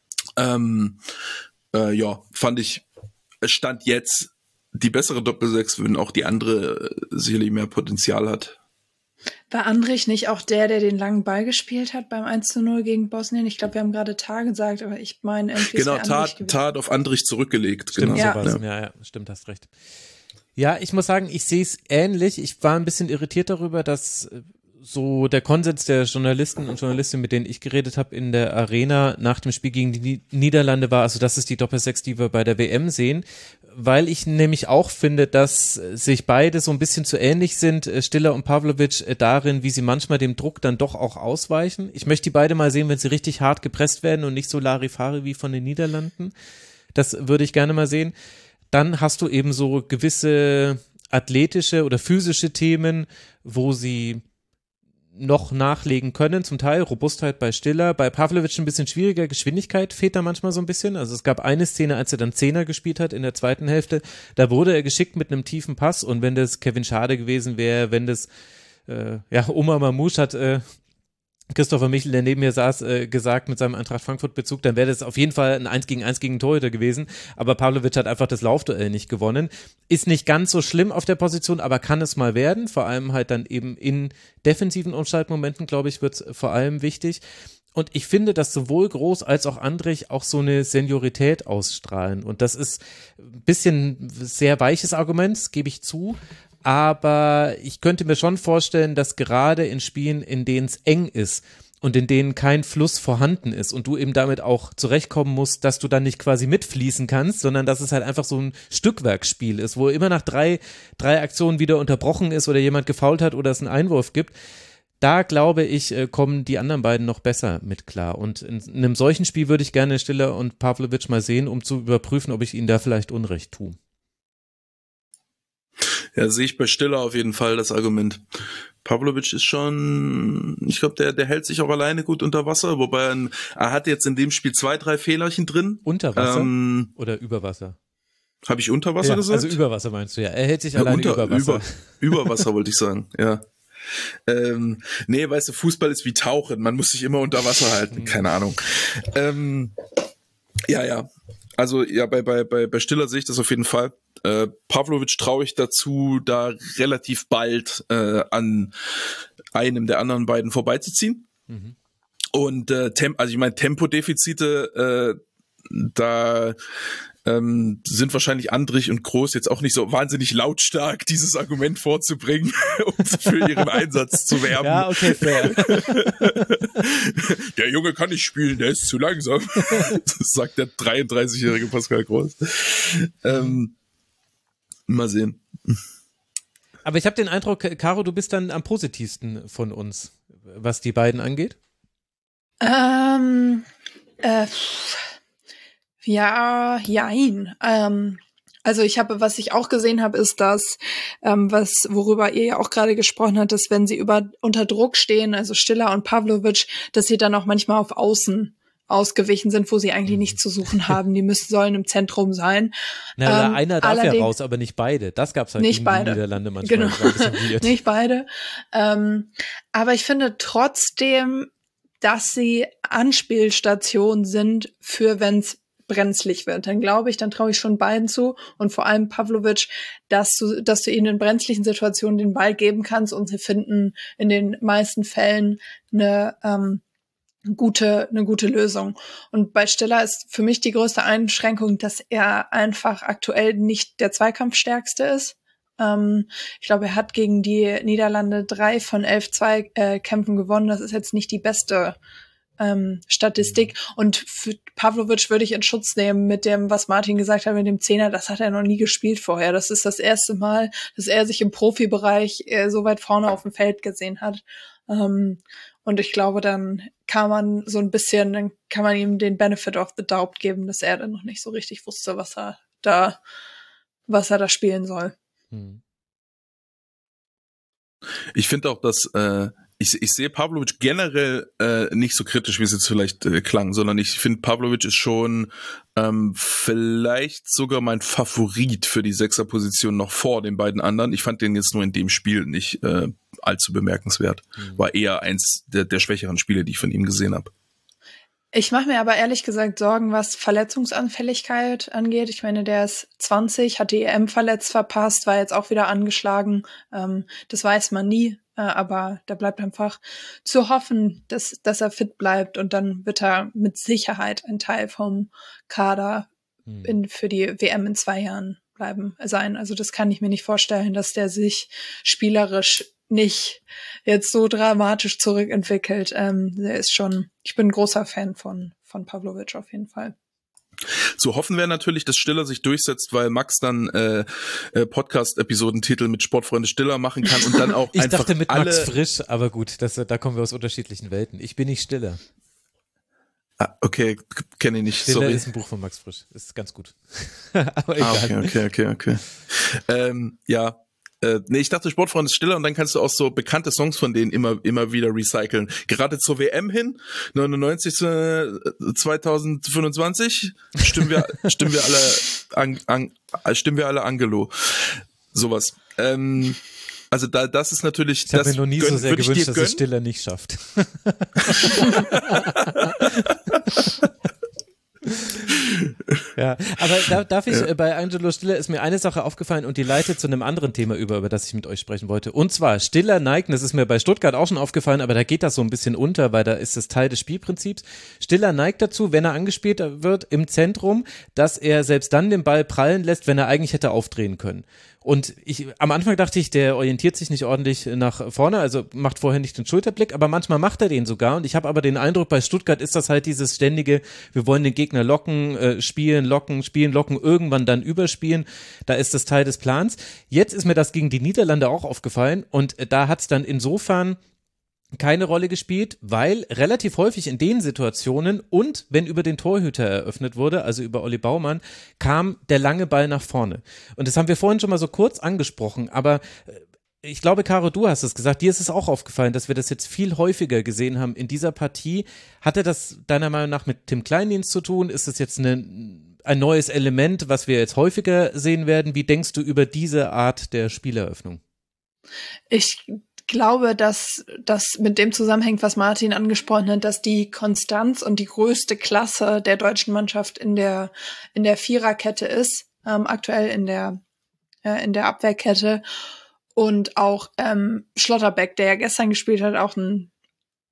Ähm, äh, ja, fand ich, Stand jetzt die bessere Doppelsechs, wenn auch die andere äh, sicherlich mehr Potenzial hat. War Andrich nicht auch der, der den langen Ball gespielt hat beim eins zu null gegen Bosnien? Ich glaube, wir haben gerade Tar gesagt, aber ich meine irgendwie genau, Tat, Tat auf Andrich zurückgelegt. Stimmt, genau. ja. So ja. ja, stimmt, hast recht. Ja, ich muss sagen, ich sehe es ähnlich. Ich war ein bisschen irritiert darüber, dass so der Konsens der Journalisten und Journalistinnen, mit denen ich geredet habe in der Arena nach dem Spiel gegen die Niederlande war, also das ist die Doppelsechs, die wir bei der W M sehen, weil ich nämlich auch finde, dass sich beide so ein bisschen zu ähnlich sind, Stiller und Pavlovic, darin, wie sie manchmal dem Druck dann doch auch ausweichen. Ich möchte die beide mal sehen, wenn sie richtig hart gepresst werden und nicht so Larifari wie von den Niederlanden. Das würde ich gerne mal sehen. Dann hast du eben so gewisse athletische oder physische Themen, wo sie noch nachlegen können, zum Teil Robustheit bei Stiller, bei Pavlovic ein bisschen schwieriger, Geschwindigkeit fehlt da manchmal so ein bisschen, also es gab eine Szene, als er dann Zehner gespielt hat in der zweiten Hälfte, da wurde er geschickt mit einem tiefen Pass und wenn das Kevin Schade gewesen wäre, wenn das äh, ja, Omar Mamouche hat äh, Christopher Michel, der neben mir saß, äh, gesagt mit seinem Eintracht Frankfurt-Bezug, dann wäre das auf jeden Fall ein eins gegen eins gegen Torhüter gewesen, aber Pavlovic hat einfach das Laufduell nicht gewonnen. Ist nicht ganz so schlimm auf der Position, aber kann es mal werden, vor allem halt dann eben in defensiven Umschaltmomenten, glaube ich, wird es vor allem wichtig. Und ich finde, dass sowohl Groß als auch Andrich auch so eine Seniorität ausstrahlen und das ist ein bisschen sehr weiches Argument, das gebe ich zu. Aber ich könnte mir schon vorstellen, dass gerade in Spielen, in denen es eng ist und in denen kein Fluss vorhanden ist und du eben damit auch zurechtkommen musst, dass du dann nicht quasi mitfließen kannst, sondern dass es halt einfach so ein Stückwerkspiel ist, wo immer nach drei, drei Aktionen wieder unterbrochen ist oder jemand gefoult hat oder es einen Einwurf gibt. Da glaube ich, kommen die anderen beiden noch besser mit klar. Und in einem solchen Spiel würde ich gerne Stiller und Pavlovic mal sehen, um zu überprüfen, ob ich ihnen da vielleicht Unrecht tue. Ja, sehe ich bei Stiller auf jeden Fall das Argument. Pavlovic ist schon, ich glaube, der, der hält sich auch alleine gut unter Wasser, wobei er, er hat jetzt in dem Spiel zwei, drei Fehlerchen drin. Unter Wasser ähm, oder über Wasser? Habe ich unter Wasser ja, gesagt? Also über Wasser meinst du, ja. Er hält sich ja, alleine unter, über Wasser. Über, über Wasser wollte ich sagen, ja. Ähm, nee, weißt du, Fußball ist wie Tauchen, man muss sich immer unter Wasser halten, keine Ahnung. Ähm, ja, ja. Also ja, bei, bei, bei, bei Stiller sehe ich das auf jeden Fall. Äh, Pavlovic traue ich dazu, da relativ bald äh, an einem der anderen beiden vorbeizuziehen. Mhm. Und äh, Tem- also ich meine, Tempodefizite da ähm, sind wahrscheinlich Andrich und Groß jetzt auch nicht so wahnsinnig lautstark, dieses Argument vorzubringen, um für ihren Einsatz zu werben. Ja, okay, fair. Der Junge kann nicht spielen, der ist zu langsam. Das sagt der dreiunddreißigjährige Pascal Groß. Ähm, mal sehen. Aber ich habe den Eindruck, Caro, du bist dann am positivsten von uns, was die beiden angeht. Ähm, äh, ja, jein. Ähm, also ich habe, was ich auch gesehen habe, ist das, ähm, was, worüber ihr ja auch gerade gesprochen habt, dass wenn sie über unter Druck stehen, also Stiller und Pavlovic, dass sie dann auch manchmal auf Außen ausgewichen sind, wo sie eigentlich nichts zu suchen haben. Die müssen sollen im Zentrum sein. Na, ähm, einer darf ja raus, aber nicht beide. Das gab's halt nicht gegen beide. die Niederlande manchmal. Genau. Das war ein bisschen weird. Nicht beide. Ähm, aber ich finde trotzdem, dass sie Anspielstationen sind für wenn's brenzlig wird. Dann glaube ich, dann traue ich schon beiden zu und vor allem Pavlovic, dass du, dass du ihnen in brenzlichen Situationen den Ball geben kannst und sie finden in den meisten Fällen eine ähm, gute, eine gute Lösung. Und bei Stiller ist für mich die größte Einschränkung, dass er einfach aktuell nicht der Zweikampfstärkste ist. Ähm, ich glaube, er hat gegen die Niederlande drei von elf Zweikämpfen gewonnen. Das ist jetzt nicht die beste ähm, Statistik. Und für Pavlovic würde ich in Schutz nehmen mit dem, was Martin gesagt hat, mit dem Zehner. Das hat er noch nie gespielt vorher. Das ist das erste Mal, dass er sich im Profibereich äh, so weit vorne auf dem Feld gesehen hat. Ähm, und ich glaube, dann kann man so ein bisschen, dann kann man ihm den Benefit of the Doubt geben, dass er dann noch nicht so richtig wusste, was er da, was er da spielen soll. Hm. Ich finde auch, dass äh, ich, ich sehe Pavlovic generell äh, nicht so kritisch, wie es jetzt vielleicht äh, klang, sondern ich finde, Pavlovic ist schon ähm, vielleicht sogar mein Favorit für die Sechserposition noch vor den beiden anderen. Ich fand den jetzt nur in dem Spiel nicht äh, allzu bemerkenswert. Mhm. War eher eins der, der schwächeren Spiele, die ich von ihm gesehen habe. Ich mache mir aber ehrlich gesagt Sorgen, was Verletzungsanfälligkeit angeht. Ich meine, der ist zwanzig, hat die E M verletzt verpasst, war jetzt auch wieder angeschlagen. Ähm, das weiß man nie, äh, aber da bleibt einfach zu hoffen, dass, dass er fit bleibt und dann wird er mit Sicherheit ein Teil vom Kader hm. in, für die W M in zwei Jahren bleiben sein. Also das kann ich mir nicht vorstellen, dass der sich spielerisch nicht jetzt so dramatisch zurückentwickelt. Ähm, der ist schon, ich bin ein großer Fan von, von Pavlovic auf jeden Fall. So hoffen wir natürlich, dass Stiller sich durchsetzt, weil Max dann äh, äh, Podcast-Episodentitel mit Sportfreunde Stiller machen kann und dann auch ich einfach dachte mit alle Max Frisch, aber gut, das, da kommen wir aus unterschiedlichen Welten. Ich bin nicht Stiller. Ah, okay, kenne ich nicht. Stiller Sorry. ist ein Buch von Max Frisch, ist ganz gut. Aber egal. Ah, okay, okay, okay, okay. ähm, ja. Äh, nee, ich dachte, Sportfreunde ist Stiller und dann kannst du auch so bekannte Songs von denen immer immer wieder recyceln. Gerade zur W M hin, neunundneunzig äh, zweitausendfünfundzwanzig, stimmen wir stimmen wir alle an, an, stimmen wir alle Angelo. Sowas. Ähm, also da das ist natürlich ich habe das mir noch nie gönn, so sehr gewünscht, dass gönnen. es Stiller nicht schafft. Ja, aber da, darf ich, ja. bei Angelo Stiller ist mir eine Sache aufgefallen und die leitet zu einem anderen Thema über, über das ich mit euch sprechen wollte. Und zwar, Stiller neigt, das ist mir bei Stuttgart auch schon aufgefallen, aber da geht das so ein bisschen unter, weil da ist das Teil des Spielprinzips. Stiller neigt dazu, wenn er angespielt wird im Zentrum, dass er selbst dann den Ball prallen lässt, wenn er eigentlich hätte aufdrehen können. Und ich, am Anfang dachte ich, der orientiert sich nicht ordentlich nach vorne, also macht vorher nicht den Schulterblick, aber manchmal macht er den sogar. Und ich habe aber den Eindruck, bei Stuttgart ist das halt dieses ständige, wir wollen den Gegner locken, äh, spielen, locken, spielen, locken, irgendwann dann überspielen. Da ist das Teil des Plans. Jetzt ist mir das gegen die Niederlande auch aufgefallen und äh, da hat es dann insofern keine Rolle gespielt, weil relativ häufig in den Situationen und wenn über den Torhüter eröffnet wurde, also über Olli Baumann, kam der lange Ball nach vorne. Und das haben wir vorhin schon mal so kurz angesprochen, aber ich glaube, Caro, du hast es gesagt, dir ist es auch aufgefallen, dass wir das jetzt viel häufiger gesehen haben in dieser Partie. Hatte das deiner Meinung nach mit Tim Kleindienst zu tun? Ist das jetzt eine, ein neues Element, was wir jetzt häufiger sehen werden? Wie denkst du über diese Art der Spieleröffnung? Ich glaube, dass das mit dem zusammenhängt, was Martin angesprochen hat, dass die Konstanz und die größte Klasse der deutschen Mannschaft in der in der Viererkette ist, ähm, aktuell in der äh, in der Abwehrkette und auch ähm, Schlotterbeck, der ja gestern gespielt hat, auch ein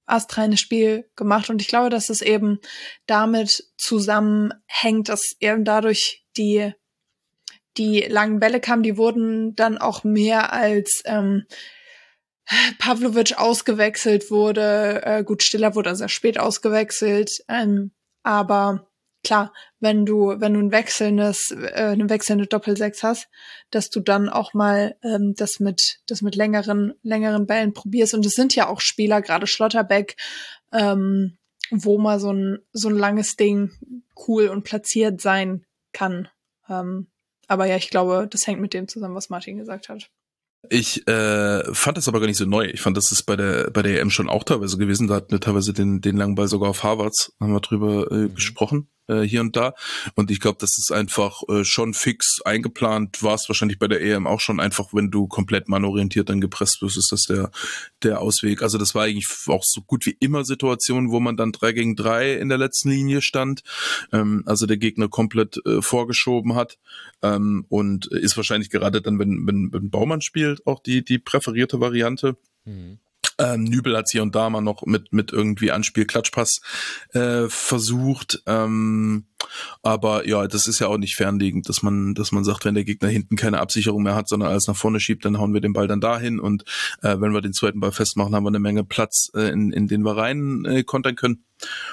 astreines Spiel gemacht und ich glaube, dass es eben damit zusammenhängt, dass eben dadurch die die langen Bälle kamen, die wurden dann auch mehr als ähm, Pavlovic ausgewechselt wurde. Äh, gut, Stiller wurde sehr spät ausgewechselt, ähm, aber klar, wenn du wenn du ein wechselndes äh, eine wechselnde Doppelsechs hast, dass du dann auch mal ähm, das mit das mit längeren längeren Bällen probierst und es sind ja auch Spieler, gerade Schlotterbeck, ähm, wo mal so ein so ein langes Ding cool und platziert sein kann. Ähm, aber ja, ich glaube, das hängt mit dem zusammen, was Martin gesagt hat. Ich äh, fand das aber gar nicht so neu. Ich fand, das ist bei der bei der E M schon auch teilweise gewesen. Da hatten wir teilweise den den langen Ball sogar auf Harvards, haben wir drüber äh, mhm. gesprochen, äh, hier und da. Und ich glaube, das ist einfach äh, schon fix eingeplant. War es wahrscheinlich bei der E M auch schon einfach, wenn du komplett mannorientiert dann gepresst wirst, ist das der der Ausweg. Also das war eigentlich auch so gut wie immer Situationen, wo man dann drei gegen drei in der letzten Linie stand. Ähm, also der Gegner komplett äh, vorgeschoben hat. Ähm, und ist wahrscheinlich gerade dann, wenn, wenn, wenn Baumann spielt, auch die, die präferierte Variante. Mhm. Ähm, Nübel hat hier und da mal noch mit, mit irgendwie Anspiel-Klatschpass äh, versucht. Ähm, aber ja, das ist ja auch nicht fernliegend, dass man, dass man sagt, wenn der Gegner hinten keine Absicherung mehr hat, sondern alles nach vorne schiebt, dann hauen wir den Ball dann dahin und äh, wenn wir den zweiten Ball festmachen, haben wir eine Menge Platz, äh, in, in den wir rein äh, kontern können.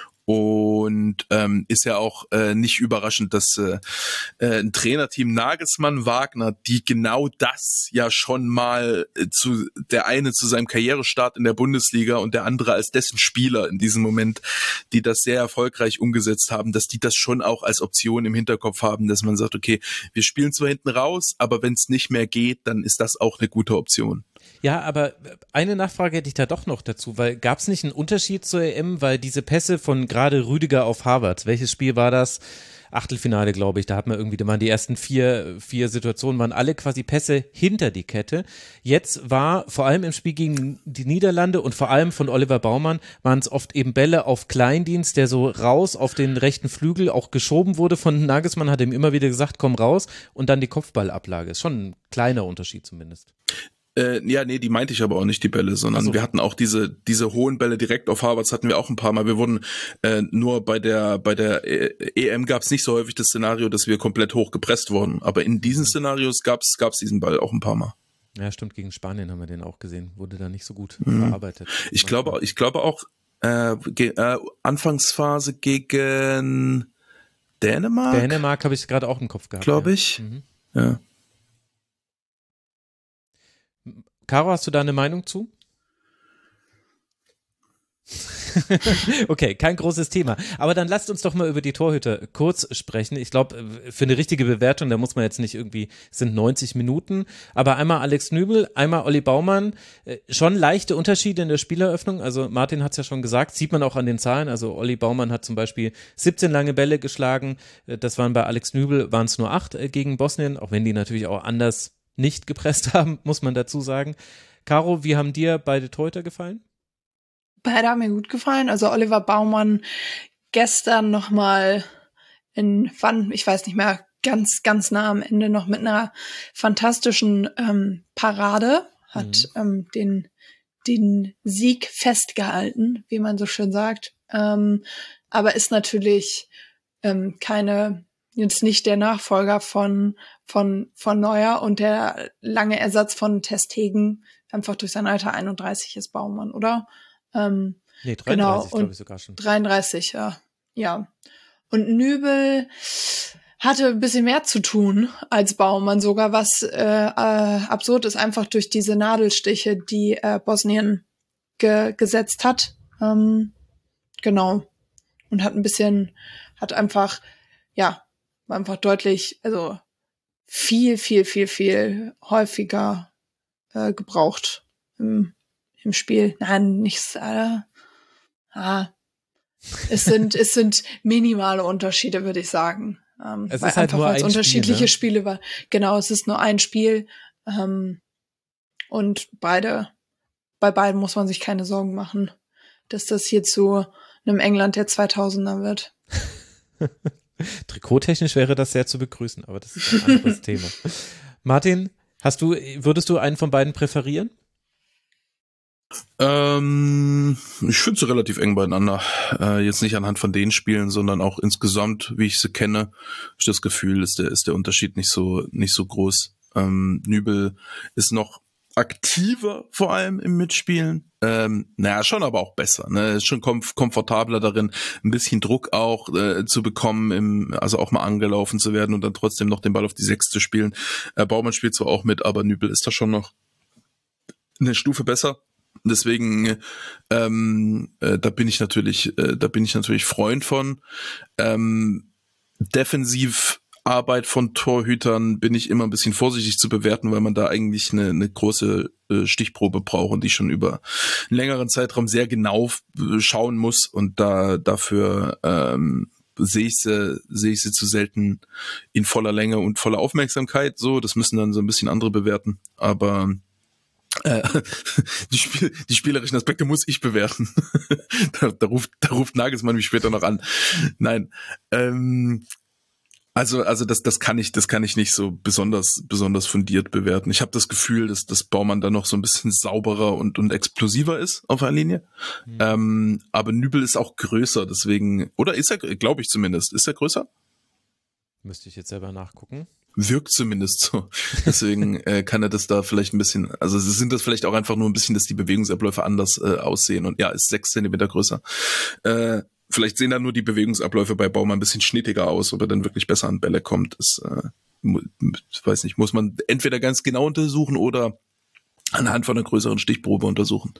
Und ähm, ist ja auch äh, nicht überraschend, dass äh, äh, ein Trainerteam Nagelsmann, Wagner, die genau das ja schon mal äh, zu der eine zu seinem Karrierestart in der Bundesliga und der andere als dessen Spieler in diesem Moment, die das sehr erfolgreich umgesetzt haben, dass die das schon auch als Option im Hinterkopf haben, dass man sagt, okay, wir spielen zwar hinten raus, aber wenn es nicht mehr geht, dann ist das auch eine gute Option. Ja, aber eine Nachfrage hätte ich da doch noch dazu, weil gab es nicht einen Unterschied zur E M, weil diese Pässe von gerade Rüdiger auf Harvards, welches Spiel war das? Achtelfinale, glaube ich, da hat man irgendwie, da waren die ersten vier, vier Situationen, waren alle quasi Pässe hinter die Kette. Jetzt war vor allem im Spiel gegen die Niederlande und vor allem von Oliver Baumann waren es oft eben Bälle auf Kleindienst, der so raus auf den rechten Flügel auch geschoben wurde von Nagelsmann, hat ihm immer wieder gesagt, komm raus und dann die Kopfballablage. Ist schon ein kleiner Unterschied zumindest. Äh, ja, nee, die meinte ich aber auch nicht, die Bälle, sondern so. Wir hatten auch diese diese hohen Bälle direkt auf Harvards, hatten wir auch ein paar Mal. Wir wurden äh, nur bei der bei der E M gab es nicht so häufig das Szenario, dass wir komplett hoch gepresst wurden. Aber in diesen Szenarios gab's gab's diesen Ball auch ein paar Mal. Ja, stimmt, gegen Spanien haben wir den auch gesehen. Wurde da nicht so gut mhm. verarbeitet. Ich glaube, ich glaube auch äh, ge- äh, Anfangsphase gegen Dänemark. Dänemark habe ich gerade auch im Kopf gehabt. Glaube ich. Ja. Mhm. ja. Caro, hast du da eine Meinung zu? Okay, kein großes Thema. Aber dann lasst uns doch mal über die Torhüter kurz sprechen. Ich glaube, für eine richtige Bewertung, da muss man jetzt nicht irgendwie, es sind neunzig Minuten, aber einmal Alex Nübel, einmal Olli Baumann, schon leichte Unterschiede in der Spieleröffnung. Also Martin hat es ja schon gesagt, sieht man auch an den Zahlen. Also Olli Baumann hat zum Beispiel siebzehn lange Bälle geschlagen. Das waren bei Alex Nübel, waren es nur acht gegen Bosnien, auch wenn die natürlich auch anders nicht gepresst haben, muss man dazu sagen. Caro, wie haben dir beide Torhüter gefallen? Beide haben mir gut gefallen. Also Oliver Baumann gestern nochmal in, wann, ich weiß nicht mehr, ganz, ganz nah am Ende noch mit einer fantastischen ähm, Parade, hat mhm. ähm, den, den Sieg festgehalten, wie man so schön sagt. Ähm, aber ist natürlich ähm, keine, jetzt nicht der Nachfolger von, von, von Neuer und der lange Ersatz von Ter Stegen, einfach durch sein Alter einunddreißig ist Baumann, oder? Ähm, nee, dreiunddreißig, genau, glaube ich sogar schon. dreiunddreißig, ja. ja. Und Nübel hatte ein bisschen mehr zu tun als Baumann sogar, was äh, äh, absurd ist, einfach durch diese Nadelstiche, die äh, Bosnien ge- gesetzt hat. Ähm, genau. Und hat ein bisschen, hat einfach, ja, war einfach deutlich, also viel, viel, viel, viel häufiger äh, gebraucht im im Spiel. Nein, nichts, äh, ah, es sind, es sind minimale Unterschiede, würde ich sagen. Ähm, es weil ist halt einfach, nur weil es ein unterschiedliche Spiel, ne? Spiele war. Genau, es ist nur ein Spiel. Ähm, und beide, bei beiden muss man sich keine Sorgen machen, dass das hier zu einem England der zweitausender wird. Trikottechnisch wäre das sehr zu begrüßen, aber das ist ein anderes Thema. Martin, hast du, würdest du einen von beiden präferieren? Ähm, ich finde sie relativ eng beieinander. Äh, jetzt nicht anhand von den Spielen, sondern auch insgesamt, wie ich sie kenne, ich das Gefühl, ist der, ist der Unterschied nicht so, nicht so groß. Ähm, Nübel ist noch aktiver, vor allem im Mitspielen. Ähm, naja, schon aber auch besser, ne? Ist schon komf- komfortabler darin, ein bisschen Druck auch äh, zu bekommen, im, also auch mal angelaufen zu werden und dann trotzdem noch den Ball auf die Sechs zu spielen. Äh, Baumann spielt zwar auch mit, aber Nübel ist da schon noch eine Stufe besser. Deswegen, ähm, äh, da bin ich natürlich, äh, da bin ich natürlich Freund von. Ähm, Defensivarbeit von Torhütern bin ich immer ein bisschen vorsichtig zu bewerten, weil man da eigentlich eine, eine große äh, Stichprobe braucht und die schon über einen längeren Zeitraum sehr genau äh, schauen muss und da dafür ähm, sehe ich sie, sehe ich sie zu selten in voller Länge und voller Aufmerksamkeit. So, das müssen dann so ein bisschen andere bewerten, aber Äh, die, Spiel, die spielerischen Aspekte muss ich bewerten. da, da, ruft, da ruft Nagelsmann mich später noch an. Nein, ähm, also also das das kann ich das kann ich nicht so besonders besonders fundiert bewerten. Ich habe das Gefühl, dass das Baumann da noch so ein bisschen sauberer und und explosiver ist auf der Linie. Mhm. Ähm, aber Nübel ist auch größer, deswegen oder ist er, glaube ich zumindest, ist er größer? Müsste ich jetzt selber nachgucken. Wirkt zumindest so. Deswegen äh, kann er das da vielleicht ein bisschen, also sind das vielleicht auch einfach nur ein bisschen, dass die Bewegungsabläufe anders äh, aussehen und ja, ist sechs Zentimeter größer. Äh, vielleicht sehen dann nur die Bewegungsabläufe bei Baumann ein bisschen schnittiger aus, ob er dann wirklich besser an Bälle kommt. Das, äh, ich weiß nicht, muss man entweder ganz genau untersuchen oder anhand von einer größeren Stichprobe untersuchen.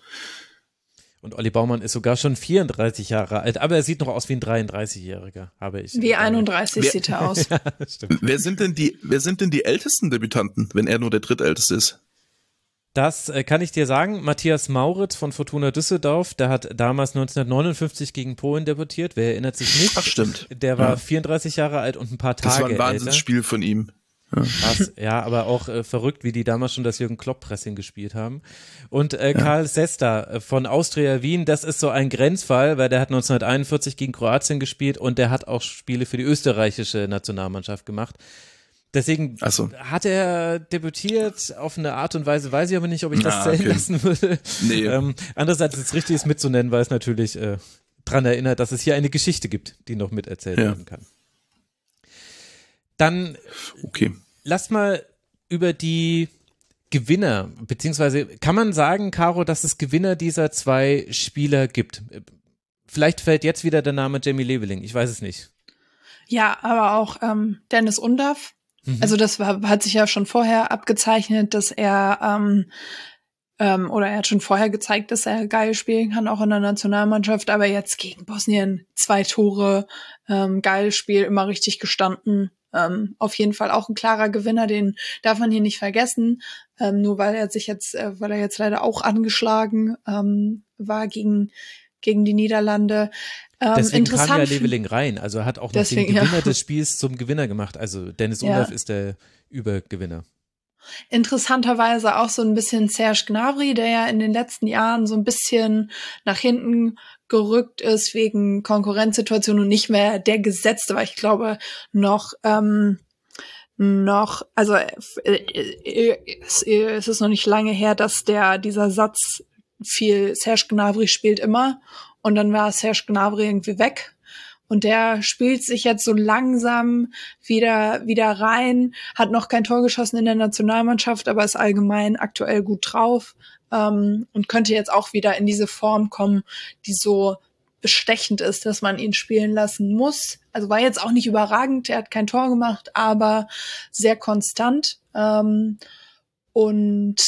Und Olli Baumann ist sogar schon vierunddreißig Jahre alt, aber er sieht noch aus wie ein dreiunddreißigjähriger, habe ich. Wie einunddreißig wer, sieht er aus. Ja, stimmt. Wer sind denn die, wer sind denn die ältesten Debütanten, wenn er nur der drittälteste ist? Das äh, kann ich dir sagen. Matthias Mauritz von Fortuna Düsseldorf, der hat damals neunzehnhundertneunundfünfzig gegen Polen debütiert. Wer erinnert sich nicht? Ach, stimmt. Der war ja. vierunddreißig Jahre alt und ein paar Tage Das war ein älter. Wahnsinnsspiel von ihm. Ja. Was, ja, aber auch äh, verrückt, wie die damals schon das Jürgen Klopp-Pressing gespielt haben. Und äh, Karl ja. Sesta äh, von Austria Wien, das ist so ein Grenzfall, weil der hat neunzehnhunderteinundvierzig gegen Kroatien gespielt und der hat auch Spiele für die österreichische Nationalmannschaft gemacht. Deswegen so. hat er debütiert auf eine Art und Weise, weiß ich aber nicht, ob ich das ah, zählen okay. lassen würde. Nee. Ähm, andererseits ist es richtig, es mitzunennen, weil es natürlich äh, dran erinnert, dass es hier eine Geschichte gibt, die noch miterzählt ja. werden kann. Dann okay. lasst mal über die Gewinner, beziehungsweise kann man sagen, Caro, dass es Gewinner dieser zwei Spieler gibt? Vielleicht fällt jetzt wieder der Name Jamie Leveling, ich weiß es nicht. Ja, aber auch ähm, Dennis Undaff. Mhm. Also das war, hat sich ja schon vorher abgezeichnet, dass er ähm, ähm, oder er hat schon vorher gezeigt, dass er geil spielen kann, auch in der Nationalmannschaft, aber jetzt gegen Bosnien zwei Tore, ähm, geil Spiel, immer richtig gestanden. Ähm, auf jeden Fall auch ein klarer Gewinner, den darf man hier nicht vergessen, ähm, nur weil er sich jetzt, äh, weil er jetzt leider auch angeschlagen ähm, war gegen gegen die Niederlande. Ähm, Deswegen interessant kam ja Leveling rein, also er hat auch noch Deswegen, den Gewinner ja. des Spiels zum Gewinner gemacht, also Dennis Undaff ja. ist der Übergewinner. Interessanterweise auch so ein bisschen Serge Gnabry, der ja in den letzten Jahren so ein bisschen nach hinten gerückt ist wegen Konkurrenzsituation und nicht mehr der Gesetzte, weil ich glaube noch ähm, noch, also äh, es ist noch nicht lange her, dass der dieser Satz viel Serge Gnabry spielt immer und dann war Serge Gnabry irgendwie weg. Und der spielt sich jetzt so langsam wieder wieder rein, hat noch kein Tor geschossen in der Nationalmannschaft, aber ist allgemein aktuell gut drauf ähm, und könnte jetzt auch wieder in diese Form kommen, die so bestechend ist, dass man ihn spielen lassen muss. Also war jetzt auch nicht überragend, er hat kein Tor gemacht, aber sehr konstant. Ähm, und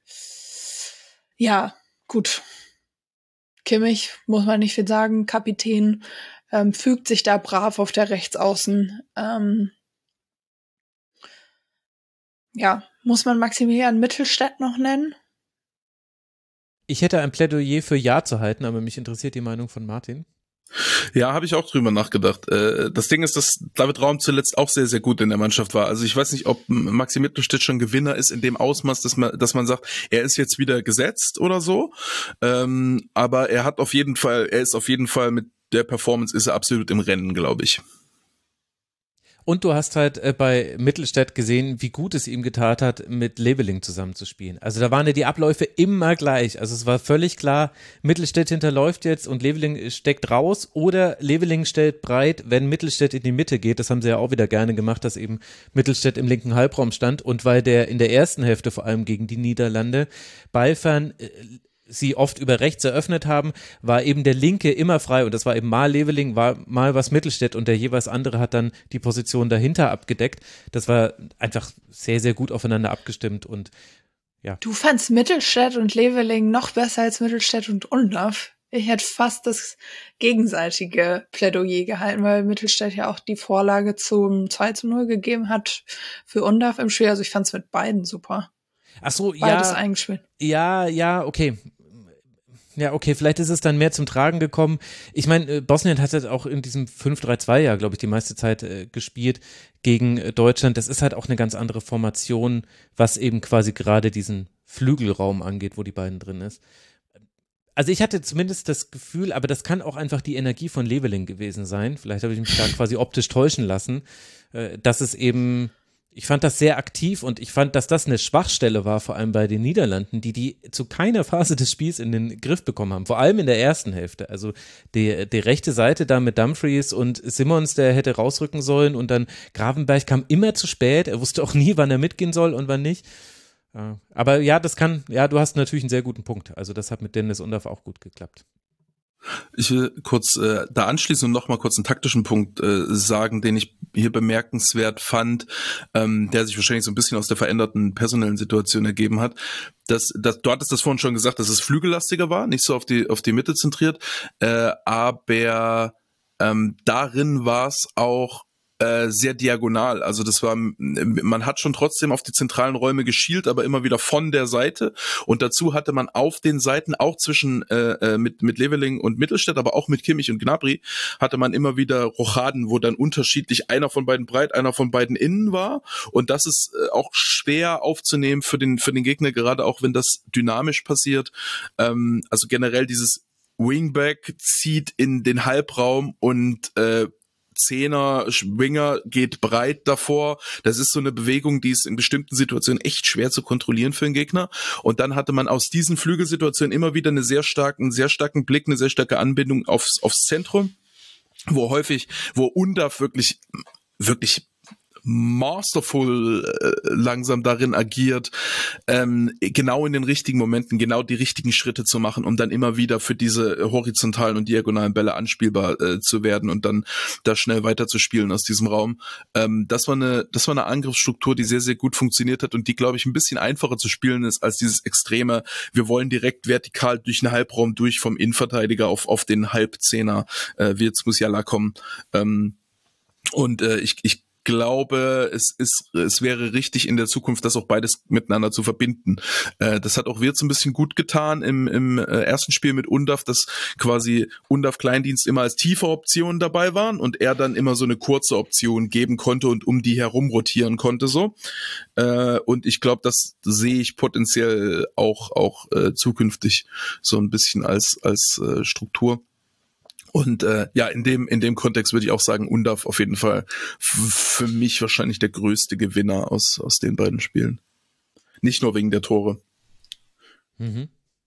ja, gut. Kimmich, muss man nicht viel sagen, Kapitän, Ähm, fügt sich da brav auf der Rechtsaußen. Ähm, ja, muss man Maximilian Mittelstädt noch nennen? Ich hätte ein Plädoyer für Ja zu halten, aber mich interessiert die Meinung von Martin. Ja, habe ich auch drüber nachgedacht. Das Ding ist, dass David Raum zuletzt auch sehr, sehr gut in der Mannschaft war. Also ich weiß nicht, ob Maxi Mittelstädt schon Gewinner ist in dem Ausmaß, dass man, dass man sagt, er ist jetzt wieder gesetzt oder so. Ähm, aber er hat auf jeden Fall, er ist auf jeden Fall mit der Performance ist er absolut im Rennen, glaube ich. Und du hast halt äh, bei Mittelstädt gesehen, wie gut es ihm getan hat, mit Leveling zusammenzuspielen. Also da waren ja die Abläufe immer gleich. Also es war völlig klar, Mittelstädt hinterläuft jetzt und Leveling steckt raus oder Leveling stellt breit, wenn Mittelstädt in die Mitte geht. Das haben sie ja auch wieder gerne gemacht, dass eben Mittelstädt im linken Halbraum stand. Und weil der in der ersten Hälfte vor allem gegen die Niederlande Ballfern äh, sie oft über rechts eröffnet haben, war eben der Linke immer frei und das war eben mal Leveling, war mal was Mittelstädt und der jeweils andere hat dann die Position dahinter abgedeckt. Das war einfach sehr, sehr gut aufeinander abgestimmt und ja. Du fandst Mittelstädt und Leveling noch besser als Mittelstädt und Undav. Ich hätte fast das gegenseitige Plädoyer gehalten, weil Mittelstädt ja auch die Vorlage zum zwei zu null gegeben hat für Undav im Spiel. Also ich fand's mit beiden super. Ach so, Beides ja. eingespielt. Ja, ja, okay. Ja, okay, vielleicht ist es dann mehr zum Tragen gekommen. Ich meine, Bosnien hat halt auch in diesem fünf drei zwei ja, glaube ich, die meiste Zeit äh, gespielt gegen äh, Deutschland. Das ist halt auch eine ganz andere Formation, was eben quasi gerade diesen Flügelraum angeht, wo die beiden drin ist. Also ich hatte zumindest das Gefühl, aber das kann auch einfach die Energie von Leveling gewesen sein. Vielleicht habe ich mich da quasi optisch täuschen lassen, äh, dass es eben ich fand das sehr aktiv und ich fand, dass das eine Schwachstelle war, vor allem bei den Niederlanden, die die zu keiner Phase des Spiels in den Griff bekommen haben, vor allem in der ersten Hälfte. Also die, die rechte Seite da mit Dumfries und Simmons, der hätte rausrücken sollen und dann Gravenberch kam immer zu spät, er wusste auch nie, wann er mitgehen soll und wann nicht. Aber ja, das kann, ja, du hast natürlich einen sehr guten Punkt. Also das hat mit Dennis Undav auch gut geklappt. Ich will kurz äh, da anschließen und noch mal kurz einen taktischen Punkt äh, sagen, den ich hier bemerkenswert fand, ähm, der sich wahrscheinlich so ein bisschen aus der veränderten personellen Situation ergeben hat. Das, das, du hattest das vorhin schon gesagt, dass es flügellastiger war, nicht so auf die auf die Mitte zentriert, äh, aber ähm, darin war es auch äh, sehr diagonal. Also das war, man hat schon trotzdem auf die zentralen Räume geschielt, aber immer wieder von der Seite. Und dazu hatte man auf den Seiten auch zwischen äh, mit mit Leveling und Mittelstädt, aber auch mit Kimmich und Gnabry hatte man immer wieder Rochaden, wo dann unterschiedlich einer von beiden breit, einer von beiden innen war. Und das ist äh, auch schwer aufzunehmen für den für den Gegner, gerade auch wenn das dynamisch passiert. Ähm, also generell dieses Wingback zieht in den Halbraum und äh, Zehner, Winger geht breit davor. Das ist so eine Bewegung, die ist in bestimmten Situationen echt schwer zu kontrollieren für den Gegner. Und dann hatte man aus diesen Flügelsituationen immer wieder eine sehr starken, sehr starken Blick, eine sehr starke Anbindung aufs, aufs Zentrum, wo häufig, wo Undav wirklich, wirklich masterful äh, langsam darin agiert, ähm, genau in den richtigen Momenten, genau die richtigen Schritte zu machen, um dann immer wieder für diese horizontalen und diagonalen Bälle anspielbar äh, zu werden und dann da schnell weiterzuspielen aus diesem Raum. Ähm, das war eine, das war eine Angriffsstruktur, die sehr, sehr gut funktioniert hat und die, glaube ich, ein bisschen einfacher zu spielen ist als dieses extreme, wir wollen direkt vertikal durch den Halbraum durch vom Innenverteidiger auf, auf den Halbzehner, äh, wie jetzt Musiala kommen. Ähm, und äh, ich, ich glaube, es ist, es wäre richtig in der Zukunft, das auch beides miteinander zu verbinden. Äh, das hat auch Wirtz ein bisschen gut getan im, im äh, ersten Spiel mit Undav, dass quasi Undav Kleindienst immer als tiefe Option dabei waren und er dann immer so eine kurze Option geben konnte und um die herum rotieren konnte so. Äh, und ich glaube, das sehe ich potenziell auch auch äh, zukünftig so ein bisschen als als äh, Struktur. Und äh, ja, in dem in dem Kontext würde ich auch sagen, Undav auf jeden Fall f- für mich wahrscheinlich der größte Gewinner aus aus den beiden Spielen. Nicht nur wegen der Tore. Mhm.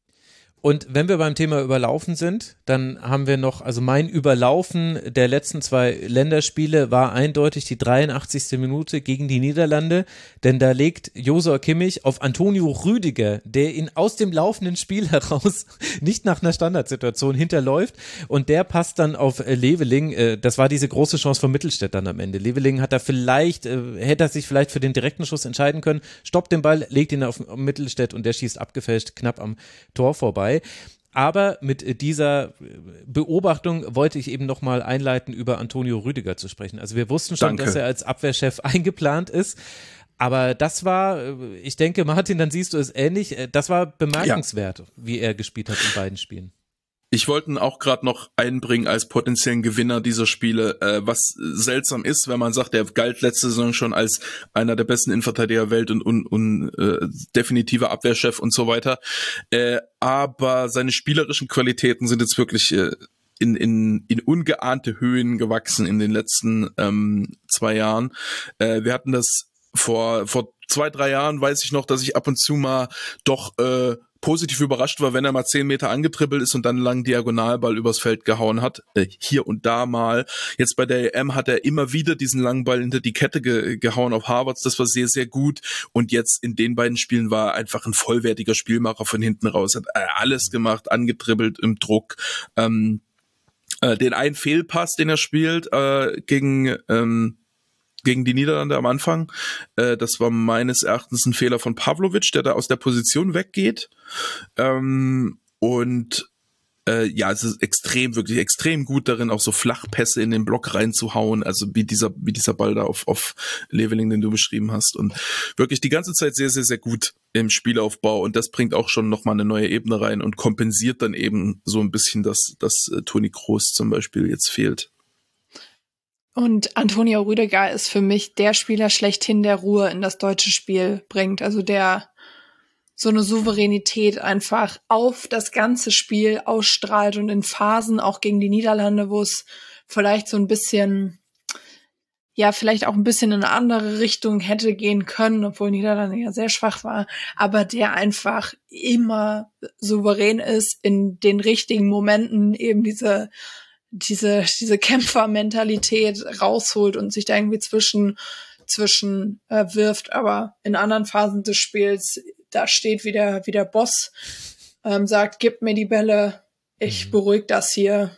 Und wenn wir beim Thema Überlaufen sind, dann haben wir noch, also mein Überlaufen der letzten zwei Länderspiele war eindeutig die dreiundachtzigste Minute gegen die Niederlande, denn da legt Josua Kimmich auf Antonio Rüdiger, der ihn aus dem laufenden Spiel heraus nicht nach einer Standardsituation hinterläuft und der passt dann auf Leveling, das war diese große Chance von Mittelstädt dann am Ende. Leveling hat da vielleicht, hätte er sich vielleicht für den direkten Schuss entscheiden können, stoppt den Ball, legt ihn auf Mittelstädt und der schießt abgefälscht knapp am Tor vorbei. Aber mit dieser Beobachtung wollte ich eben nochmal einleiten, über Antonio Rüdiger zu sprechen. Also wir wussten schon, Danke. dass er als Abwehrchef eingeplant ist. Aber das war, ich denke, Martin, dann siehst du es ähnlich, das war bemerkenswert, ja, wie er gespielt hat in beiden Spielen. Ich wollte ihn auch gerade noch einbringen als potenziellen Gewinner dieser Spiele, äh, was seltsam ist, wenn man sagt, er galt letzte Saison schon als einer der besten Innenverteidiger der Welt und, und, und äh, definitiver Abwehrchef und so weiter. Äh, aber seine spielerischen Qualitäten sind jetzt wirklich äh, in, in, in ungeahnte Höhen gewachsen in den letzten ähm, zwei Jahren. Äh, wir hatten das vor, vor zwei, drei Jahren, weiß ich noch, dass ich ab und zu mal doch äh, positiv überrascht war, wenn er mal zehn Meter angetribbelt ist und dann einen langen Diagonalball übers Feld gehauen hat. Äh, hier und da mal. Jetzt bei der E M hat er immer wieder diesen langen Ball hinter die Kette ge- gehauen auf Harvards. Das war sehr, sehr gut. Und jetzt in den beiden Spielen war er einfach ein vollwertiger Spielmacher von hinten raus. Hat äh, alles gemacht, angetribbelt im Druck. Ähm, äh, den einen Fehlpass, den er spielt, äh, gegen... Ähm, gegen die Niederlande am Anfang. Äh, das war meines Erachtens ein Fehler von Pavlovic, der da aus der Position weggeht. Ähm, und äh, ja, es ist extrem, wirklich extrem gut darin, auch so Flachpässe in den Block reinzuhauen, also wie dieser wie dieser Ball da auf, auf Leveling, den du beschrieben hast. Und wirklich die ganze Zeit sehr, sehr, sehr gut im Spielaufbau. Und das bringt auch schon nochmal eine neue Ebene rein und kompensiert dann eben so ein bisschen, dass, dass äh, Toni Kroos zum Beispiel jetzt fehlt. Und Antonio Rüdiger ist für mich der Spieler schlechthin, der Ruhe in das deutsche Spiel bringt. Also der so eine Souveränität einfach auf das ganze Spiel ausstrahlt und in Phasen auch gegen die Niederlande, wo es vielleicht so ein bisschen, ja, vielleicht auch ein bisschen in eine andere Richtung hätte gehen können, obwohl Niederlande ja sehr schwach war, aber der einfach immer souverän ist in den richtigen Momenten, eben diese diese diese Kämpfermentalität rausholt und sich da irgendwie zwischen zwischen äh, wirft, aber in anderen Phasen des Spiels, da steht wie der, wie der Boss, ähm, sagt, gib mir die Bälle, ich beruhig das hier,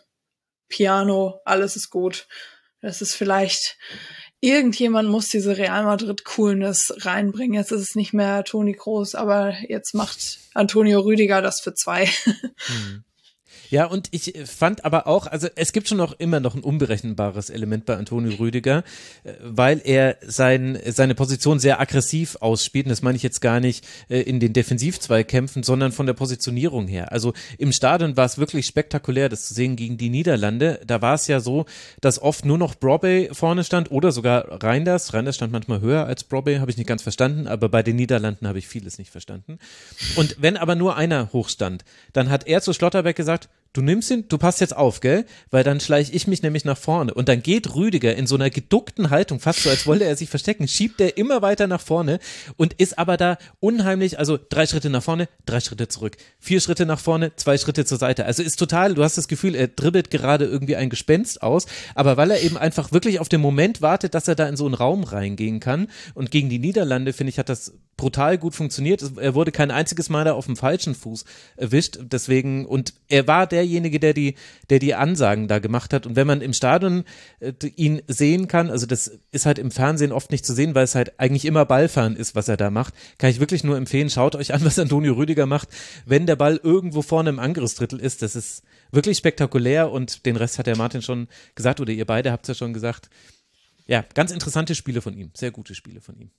Piano, alles ist gut. Das ist vielleicht, irgendjemand muss diese Real Madrid-Coolness reinbringen. Jetzt ist es nicht mehr Toni Kroos, aber jetzt macht Antonio Rüdiger das für zwei. Mhm. Ja, und ich fand aber auch, also es gibt schon noch immer noch ein unberechenbares Element bei Antonio Rüdiger, weil er sein, seine Position sehr aggressiv ausspielt. Und das meine ich jetzt gar nicht in den Defensivzweikämpfen, sondern von der Positionierung her. Also im Stadion war es wirklich spektakulär, das zu sehen gegen die Niederlande. Da war es ja so, dass oft nur noch Brobbey vorne stand oder sogar Reinders. Reinders stand manchmal höher als Brobbey, habe ich nicht ganz verstanden, aber bei den Niederlanden habe ich vieles nicht verstanden. Und wenn aber nur einer hoch stand, dann hat er zu Schlotterbeck gesagt, du nimmst ihn, du passt jetzt auf, gell? Weil dann schleiche ich mich nämlich nach vorne. Und dann geht Rüdiger in so einer geduckten Haltung, fast so, als wollte er sich verstecken, schiebt er immer weiter nach vorne und ist aber da unheimlich, also drei Schritte nach vorne, drei Schritte zurück, vier Schritte nach vorne, zwei Schritte zur Seite. Also ist total, du hast das Gefühl, er dribbelt gerade irgendwie ein Gespenst aus, aber weil er eben einfach wirklich auf den Moment wartet, dass er da in so einen Raum reingehen kann. Und gegen die Niederlande, finde ich, hat das brutal gut funktioniert. Er wurde kein einziges Mal da auf dem falschen Fuß erwischt, deswegen, und er war derjenige, der die, der die Ansagen da gemacht hat. Und wenn man im Stadion äh, ihn sehen kann, also das ist halt im Fernsehen oft nicht zu sehen, weil es halt eigentlich immer Ballfahren ist, was er da macht, kann ich wirklich nur empfehlen, schaut euch an, was Antonio Rüdiger macht, wenn der Ball irgendwo vorne im Angriffsdrittel ist. Das ist wirklich spektakulär und den Rest hat der Martin schon gesagt, oder ihr beide habt es ja schon gesagt. Ja, ganz interessante Spiele von ihm, sehr gute Spiele von ihm.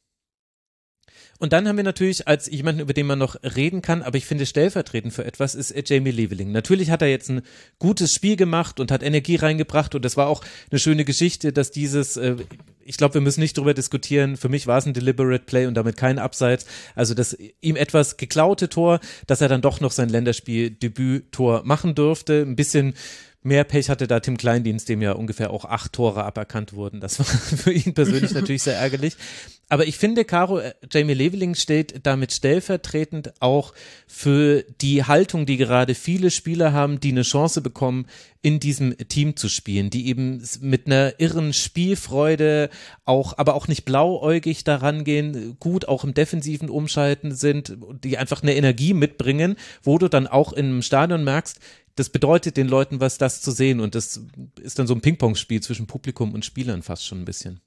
Und dann haben wir natürlich als jemanden, über den man noch reden kann, aber ich finde stellvertretend für etwas, ist Jamie Leveling. Natürlich hat er jetzt ein gutes Spiel gemacht und hat Energie reingebracht und das war auch eine schöne Geschichte, dass dieses, äh, ich glaube, wir müssen nicht drüber diskutieren, für mich war es ein deliberate Play und damit kein Abseits, also das ihm etwas geklaute Tor, dass er dann doch noch sein Länderspiel-Debüt-Tor machen durfte, ein bisschen mehr Pech hatte da Tim Kleindienst, dem ja ungefähr auch acht Tore aberkannt wurden. Das war für ihn persönlich natürlich sehr ärgerlich. Aber ich finde, Caro, Jamie Leveling steht damit stellvertretend auch für die Haltung, die gerade viele Spieler haben, die eine Chance bekommen, in diesem Team zu spielen, die eben mit einer irren Spielfreude auch, aber auch nicht blauäugig daran gehen, gut auch im defensiven Umschalten sind, die einfach eine Energie mitbringen, wo du dann auch im Stadion merkst, das bedeutet den Leuten was, das zu sehen, und das ist dann so ein Ping-Pong-Spiel zwischen Publikum und Spielern fast schon ein bisschen.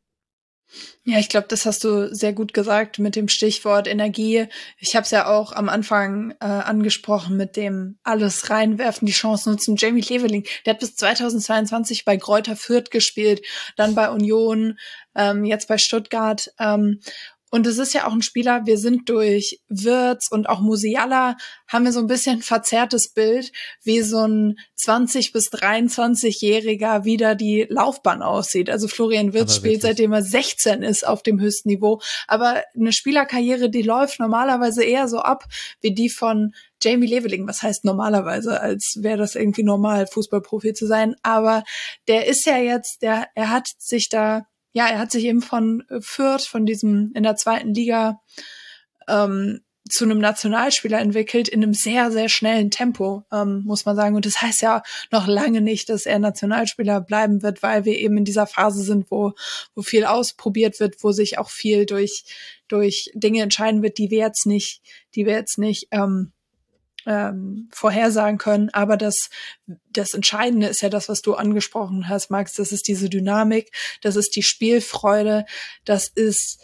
Ja, ich glaube, das hast du sehr gut gesagt mit dem Stichwort Energie. Ich habe es ja auch am Anfang äh, angesprochen mit dem alles reinwerfen, die Chance nutzen. Jamie Leveling, der hat bis zweitausendzweiundzwanzig bei Greuther Fürth gespielt, dann bei Union, ähm, jetzt bei Stuttgart. Ähm, Und es ist ja auch ein Spieler, wir sind durch Wirtz und auch Musiala, haben wir so ein bisschen verzerrtes Bild, wie so ein zwanzig- bis dreiundzwanzigjähriger wieder die Laufbahn aussieht. Also Florian Wirtz spielt, seitdem er sechzehn ist, auf dem höchsten Niveau. Aber eine Spielerkarriere, die läuft normalerweise eher so ab, wie die von Jamie Leveling. Was heißt normalerweise, als wäre das irgendwie normal, Fußballprofi zu sein. Aber der ist ja jetzt, der, er hat sich da Ja, er hat sich eben von Fürth, von diesem in der zweiten Liga, ähm, zu einem Nationalspieler entwickelt in einem sehr, sehr schnellen Tempo, ähm, muss man sagen. Und das heißt ja noch lange nicht, dass er Nationalspieler bleiben wird, weil wir eben in dieser Phase sind, wo wo viel ausprobiert wird, wo sich auch viel durch durch Dinge entscheiden wird, die wir jetzt nicht, die wir jetzt nicht ähm, ähm, vorhersagen können. Aber das, das Entscheidende ist ja das, was du angesprochen hast, Max. Das ist diese Dynamik, das ist die Spielfreude, das ist,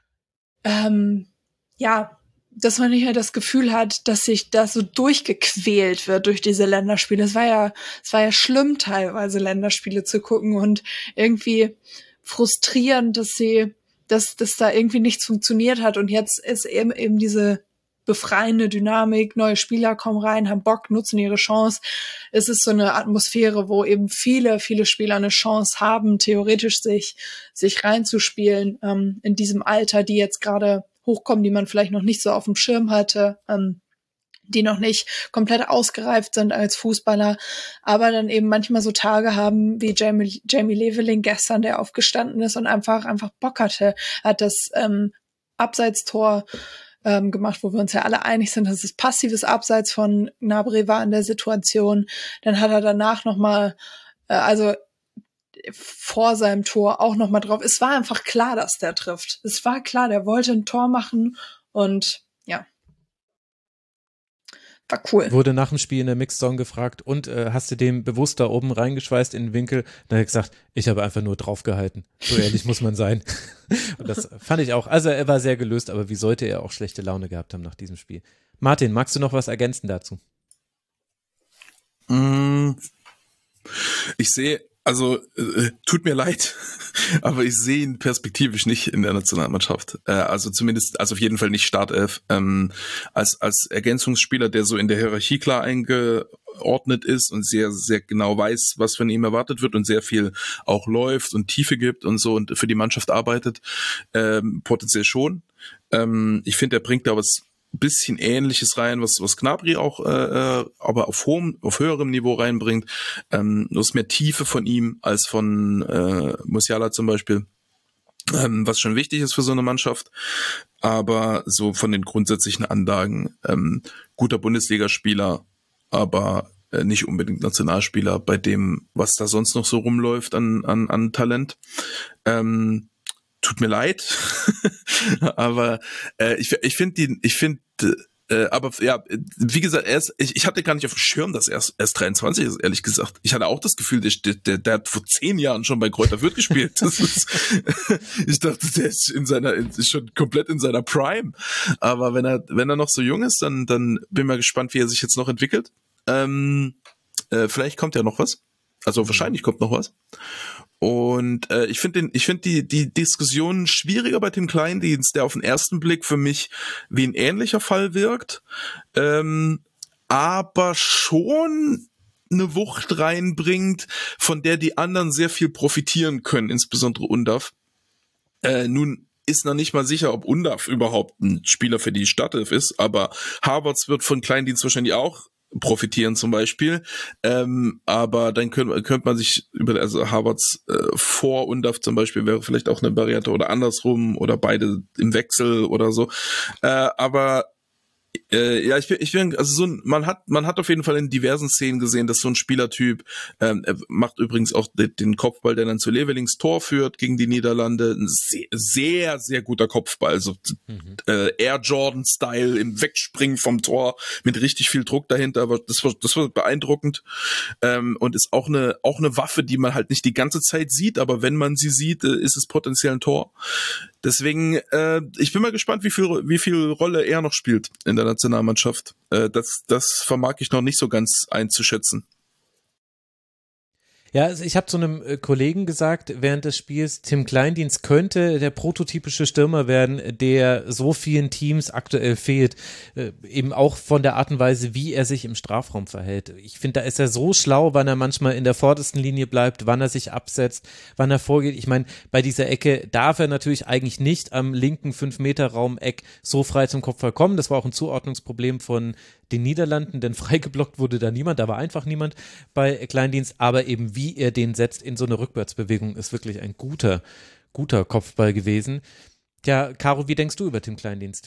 ähm, ja, dass man nicht mehr das Gefühl hat, dass sich das so durchgequält wird durch diese Länderspiele. Es war ja, es war ja schlimm, teilweise Länderspiele zu gucken und irgendwie frustrierend, dass sie, dass, dass da irgendwie nichts funktioniert hat. Und jetzt ist eben, eben diese befreiende Dynamik, neue Spieler kommen rein, haben Bock, nutzen ihre Chance. Es ist so eine Atmosphäre, wo eben viele, viele Spieler eine Chance haben, theoretisch sich, sich reinzuspielen, ähm, in diesem Alter, die jetzt gerade hochkommen, die man vielleicht noch nicht so auf dem Schirm hatte, ähm, die noch nicht komplett ausgereift sind als Fußballer, aber dann eben manchmal so Tage haben wie Jamie, Jamie Leveling gestern, der aufgestanden ist und einfach, einfach Bock hatte, hat das ähm, Abseitstor Ähm, gemacht, wo wir uns ja alle einig sind, dass es passives Abseits von Gnabry war in der Situation. Dann hat er danach nochmal, äh, also vor seinem Tor auch nochmal drauf. Es war einfach klar, dass der trifft. Es war klar, der wollte ein Tor machen und ja, war cool. Wurde nach dem Spiel in der Mixzone gefragt, und äh, hast du den bewusst da oben reingeschweißt in den Winkel? Dann hat er gesagt, ich habe einfach nur draufgehalten. So ehrlich muss man sein. Und das fand ich auch. Also er war sehr gelöst, aber wie sollte er auch schlechte Laune gehabt haben nach diesem Spiel? Martin, magst du noch was ergänzen dazu? Ich sehe, also äh, tut mir leid, aber ich sehe ihn perspektivisch nicht in der Nationalmannschaft. Äh, also zumindest, also auf jeden Fall nicht Startelf. Ähm, als als Ergänzungsspieler, der so in der Hierarchie klar eingeordnet ist und sehr sehr genau weiß, was von ihm erwartet wird und sehr viel auch läuft und Tiefe gibt und so und für die Mannschaft arbeitet, ähm, potenziell schon. Ähm, ich finde, er bringt da was bisschen Ähnliches rein, was was Gnabry auch, äh, aber auf hohem, auf höherem Niveau reinbringt. Ähm, du hast mehr Tiefe von ihm als von äh, Musiala zum Beispiel, ähm, was schon wichtig ist für so eine Mannschaft. Aber so von den grundsätzlichen Anlagen, ähm, guter Bundesligaspieler, aber äh, nicht unbedingt Nationalspieler bei dem, was da sonst noch so rumläuft an an, an Talent. Ähm, Tut mir leid, aber äh, ich ich finde die, ich finde, äh, aber ja, wie gesagt, er ist, ich, ich hatte gar nicht auf dem Schirm, dass er erst, erst dreiundzwanzig ist, ehrlich gesagt. Ich hatte auch das Gefühl, der, der, der hat vor zehn Jahren schon bei Kräuter Fürth gespielt. Das ist, ich dachte, der ist in seiner, ist schon komplett in seiner Prime. Aber wenn er, wenn er noch so jung ist, dann, dann bin ich mal gespannt, wie er sich jetzt noch entwickelt. Ähm, äh, vielleicht kommt ja noch was. Also wahrscheinlich kommt noch was. Und äh, ich finde den, ich finde die die Diskussion schwieriger bei Tim Kleindienst, der auf den ersten Blick für mich wie ein ähnlicher Fall wirkt, ähm, aber schon eine Wucht reinbringt, von der die anderen sehr viel profitieren können, insbesondere Undav. Äh, nun ist noch nicht mal sicher, ob Undav überhaupt ein Spieler für die Startelf ist, aber Havertz wird von Kleindienst wahrscheinlich auch profitieren zum Beispiel, ähm, aber dann könnte könnt man sich über, also Havertz äh, vor Undav zum Beispiel wäre vielleicht auch eine Variante oder andersrum oder beide im Wechsel oder so, äh, aber Äh, ja, ich bin, ich bin, also so ein, man hat, man hat auf jeden Fall in diversen Szenen gesehen, dass so ein Spielertyp, ähm, er macht übrigens auch de, den Kopfball, der dann zu Levelings Tor führt gegen die Niederlande, ein sehr, sehr, sehr guter Kopfball, also mhm. äh, Air Jordan-Style im Wegspringen vom Tor mit richtig viel Druck dahinter, aber das war, das war beeindruckend, ähm, und ist auch eine, auch eine Waffe, die man halt nicht die ganze Zeit sieht, aber wenn man sie sieht, äh, ist es potenziell ein Tor. Deswegen, äh, ich bin mal gespannt, wie viel, wie viel Rolle er noch spielt in der Nationalmannschaft. Äh, das, das vermag ich noch nicht so ganz einzuschätzen. Ja, also ich habe zu einem äh, Kollegen gesagt während des Spiels, Tim Kleindienst könnte der prototypische Stürmer werden, der so vielen Teams aktuell fehlt, äh, eben auch von der Art und Weise, wie er sich im Strafraum verhält. Ich finde, da ist er so schlau, wann er manchmal in der vordersten Linie bleibt, wann er sich absetzt, wann er vorgeht. Ich meine, bei dieser Ecke darf er natürlich eigentlich nicht am linken fünf Meter Raum Eck so frei zum Kopfball kommen. Das war auch ein Zuordnungsproblem von den Niederlanden, denn freigeblockt wurde da niemand, da war einfach niemand bei Kleindienst, aber eben wie er den setzt in so eine Rückwärtsbewegung, ist wirklich ein guter, guter Kopfball gewesen. Ja, Caro, wie denkst du über Tim Kleindienst?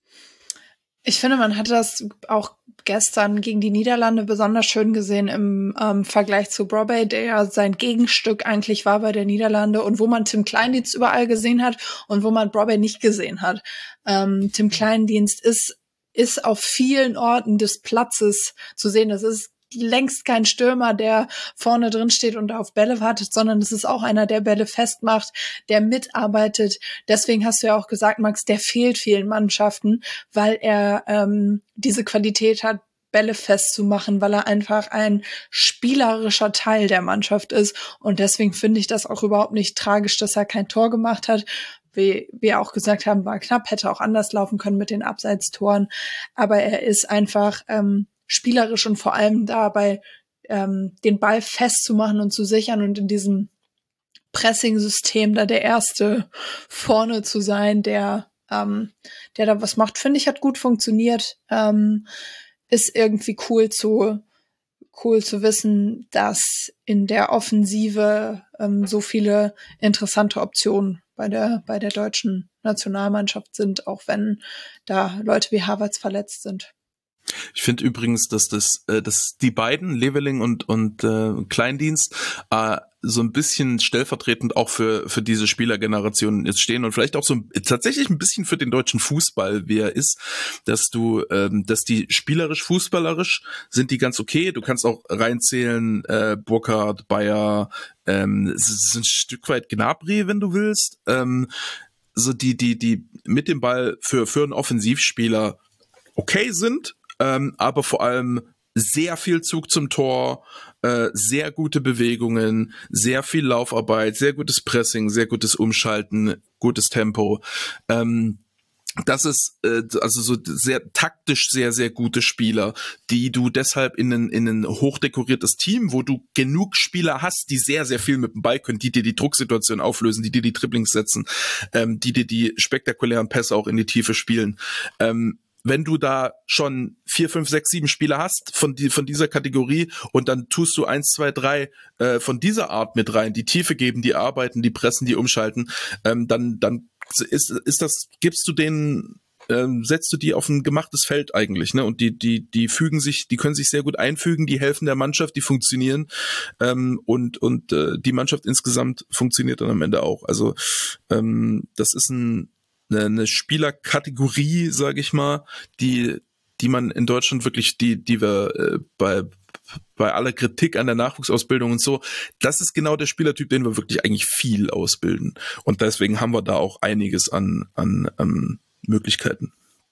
Ich finde, man hat das auch gestern gegen die Niederlande besonders schön gesehen im ähm, Vergleich zu Brobbey, der ja sein Gegenstück eigentlich war bei der Niederlande und wo man Tim Kleindienst überall gesehen hat und wo man Brobbey nicht gesehen hat. Ähm, Tim Kleindienst ist ist auf vielen Orten des Platzes zu sehen. Das ist längst kein Stürmer, der vorne drin steht und auf Bälle wartet, sondern es ist auch einer, der Bälle festmacht, der mitarbeitet. Deswegen hast du ja auch gesagt, Max, der fehlt vielen Mannschaften, weil er ähm, diese Qualität hat, Bälle festzumachen, weil er einfach ein spielerischer Teil der Mannschaft ist. Und deswegen finde ich das auch überhaupt nicht tragisch, dass er kein Tor gemacht hat. Wie wir auch gesagt haben, war knapp, hätte auch anders laufen können mit den Abseitstoren. Aber er ist einfach ähm, spielerisch und vor allem dabei, ähm, den Ball festzumachen und zu sichern und in diesem Pressing-System da der Erste vorne zu sein, der ähm, der da was macht, finde ich, hat gut funktioniert. Ähm, ist irgendwie cool zu cool zu wissen, dass in der Offensive ähm, so viele interessante Optionen bei der bei der deutschen Nationalmannschaft sind, auch wenn da Leute wie Havertz verletzt sind. Ich finde übrigens, dass das, äh, dass die beiden, Leveling und und äh, Kleindienst, äh, so ein bisschen stellvertretend auch für für diese Spielergeneration jetzt stehen und vielleicht auch so tatsächlich ein bisschen für den deutschen Fußball, wie er ist, dass du, ähm, dass die spielerisch, fußballerisch sind die ganz okay. Du kannst auch reinzählen, äh, Burkhardt, Bayer, ähm, es ist ein Stück weit Gnabry, wenn du willst. Ähm, so die die die mit dem Ball für für einen Offensivspieler okay sind. Ähm, aber vor allem sehr viel Zug zum Tor, äh, sehr gute Bewegungen, sehr viel Laufarbeit, sehr gutes Pressing, sehr gutes Umschalten, gutes Tempo. Ähm, das ist äh, also so sehr taktisch sehr, sehr gute Spieler, die du deshalb in ein, in ein hochdekoriertes Team, wo du genug Spieler hast, die sehr, sehr viel mit dem Ball können, die dir die Drucksituation auflösen, die dir die Dribblings setzen, ähm, die dir die spektakulären Pässe auch in die Tiefe spielen. Ähm, Wenn du da schon vier, fünf, sechs, sieben Spieler hast von die, von dieser Kategorie und dann tust du eins, zwei, drei äh, von dieser Art mit rein, die Tiefe geben, die arbeiten, die pressen, die umschalten, ähm, dann dann ist ist das gibst du denen ähm, setzt du die auf ein gemachtes Feld eigentlich, ne? Und die die die fügen sich, die können sich sehr gut einfügen, die helfen der Mannschaft, die funktionieren ähm, und und äh, die Mannschaft insgesamt funktioniert dann am Ende auch. Also ähm, das ist ein eine Spielerkategorie, sage ich mal, die die man in Deutschland wirklich, die die wir äh, bei bei aller Kritik an der Nachwuchsausbildung und so, das ist genau der Spielertyp, den wir wirklich eigentlich viel ausbilden. Und deswegen haben wir da auch einiges an an, an Möglichkeiten.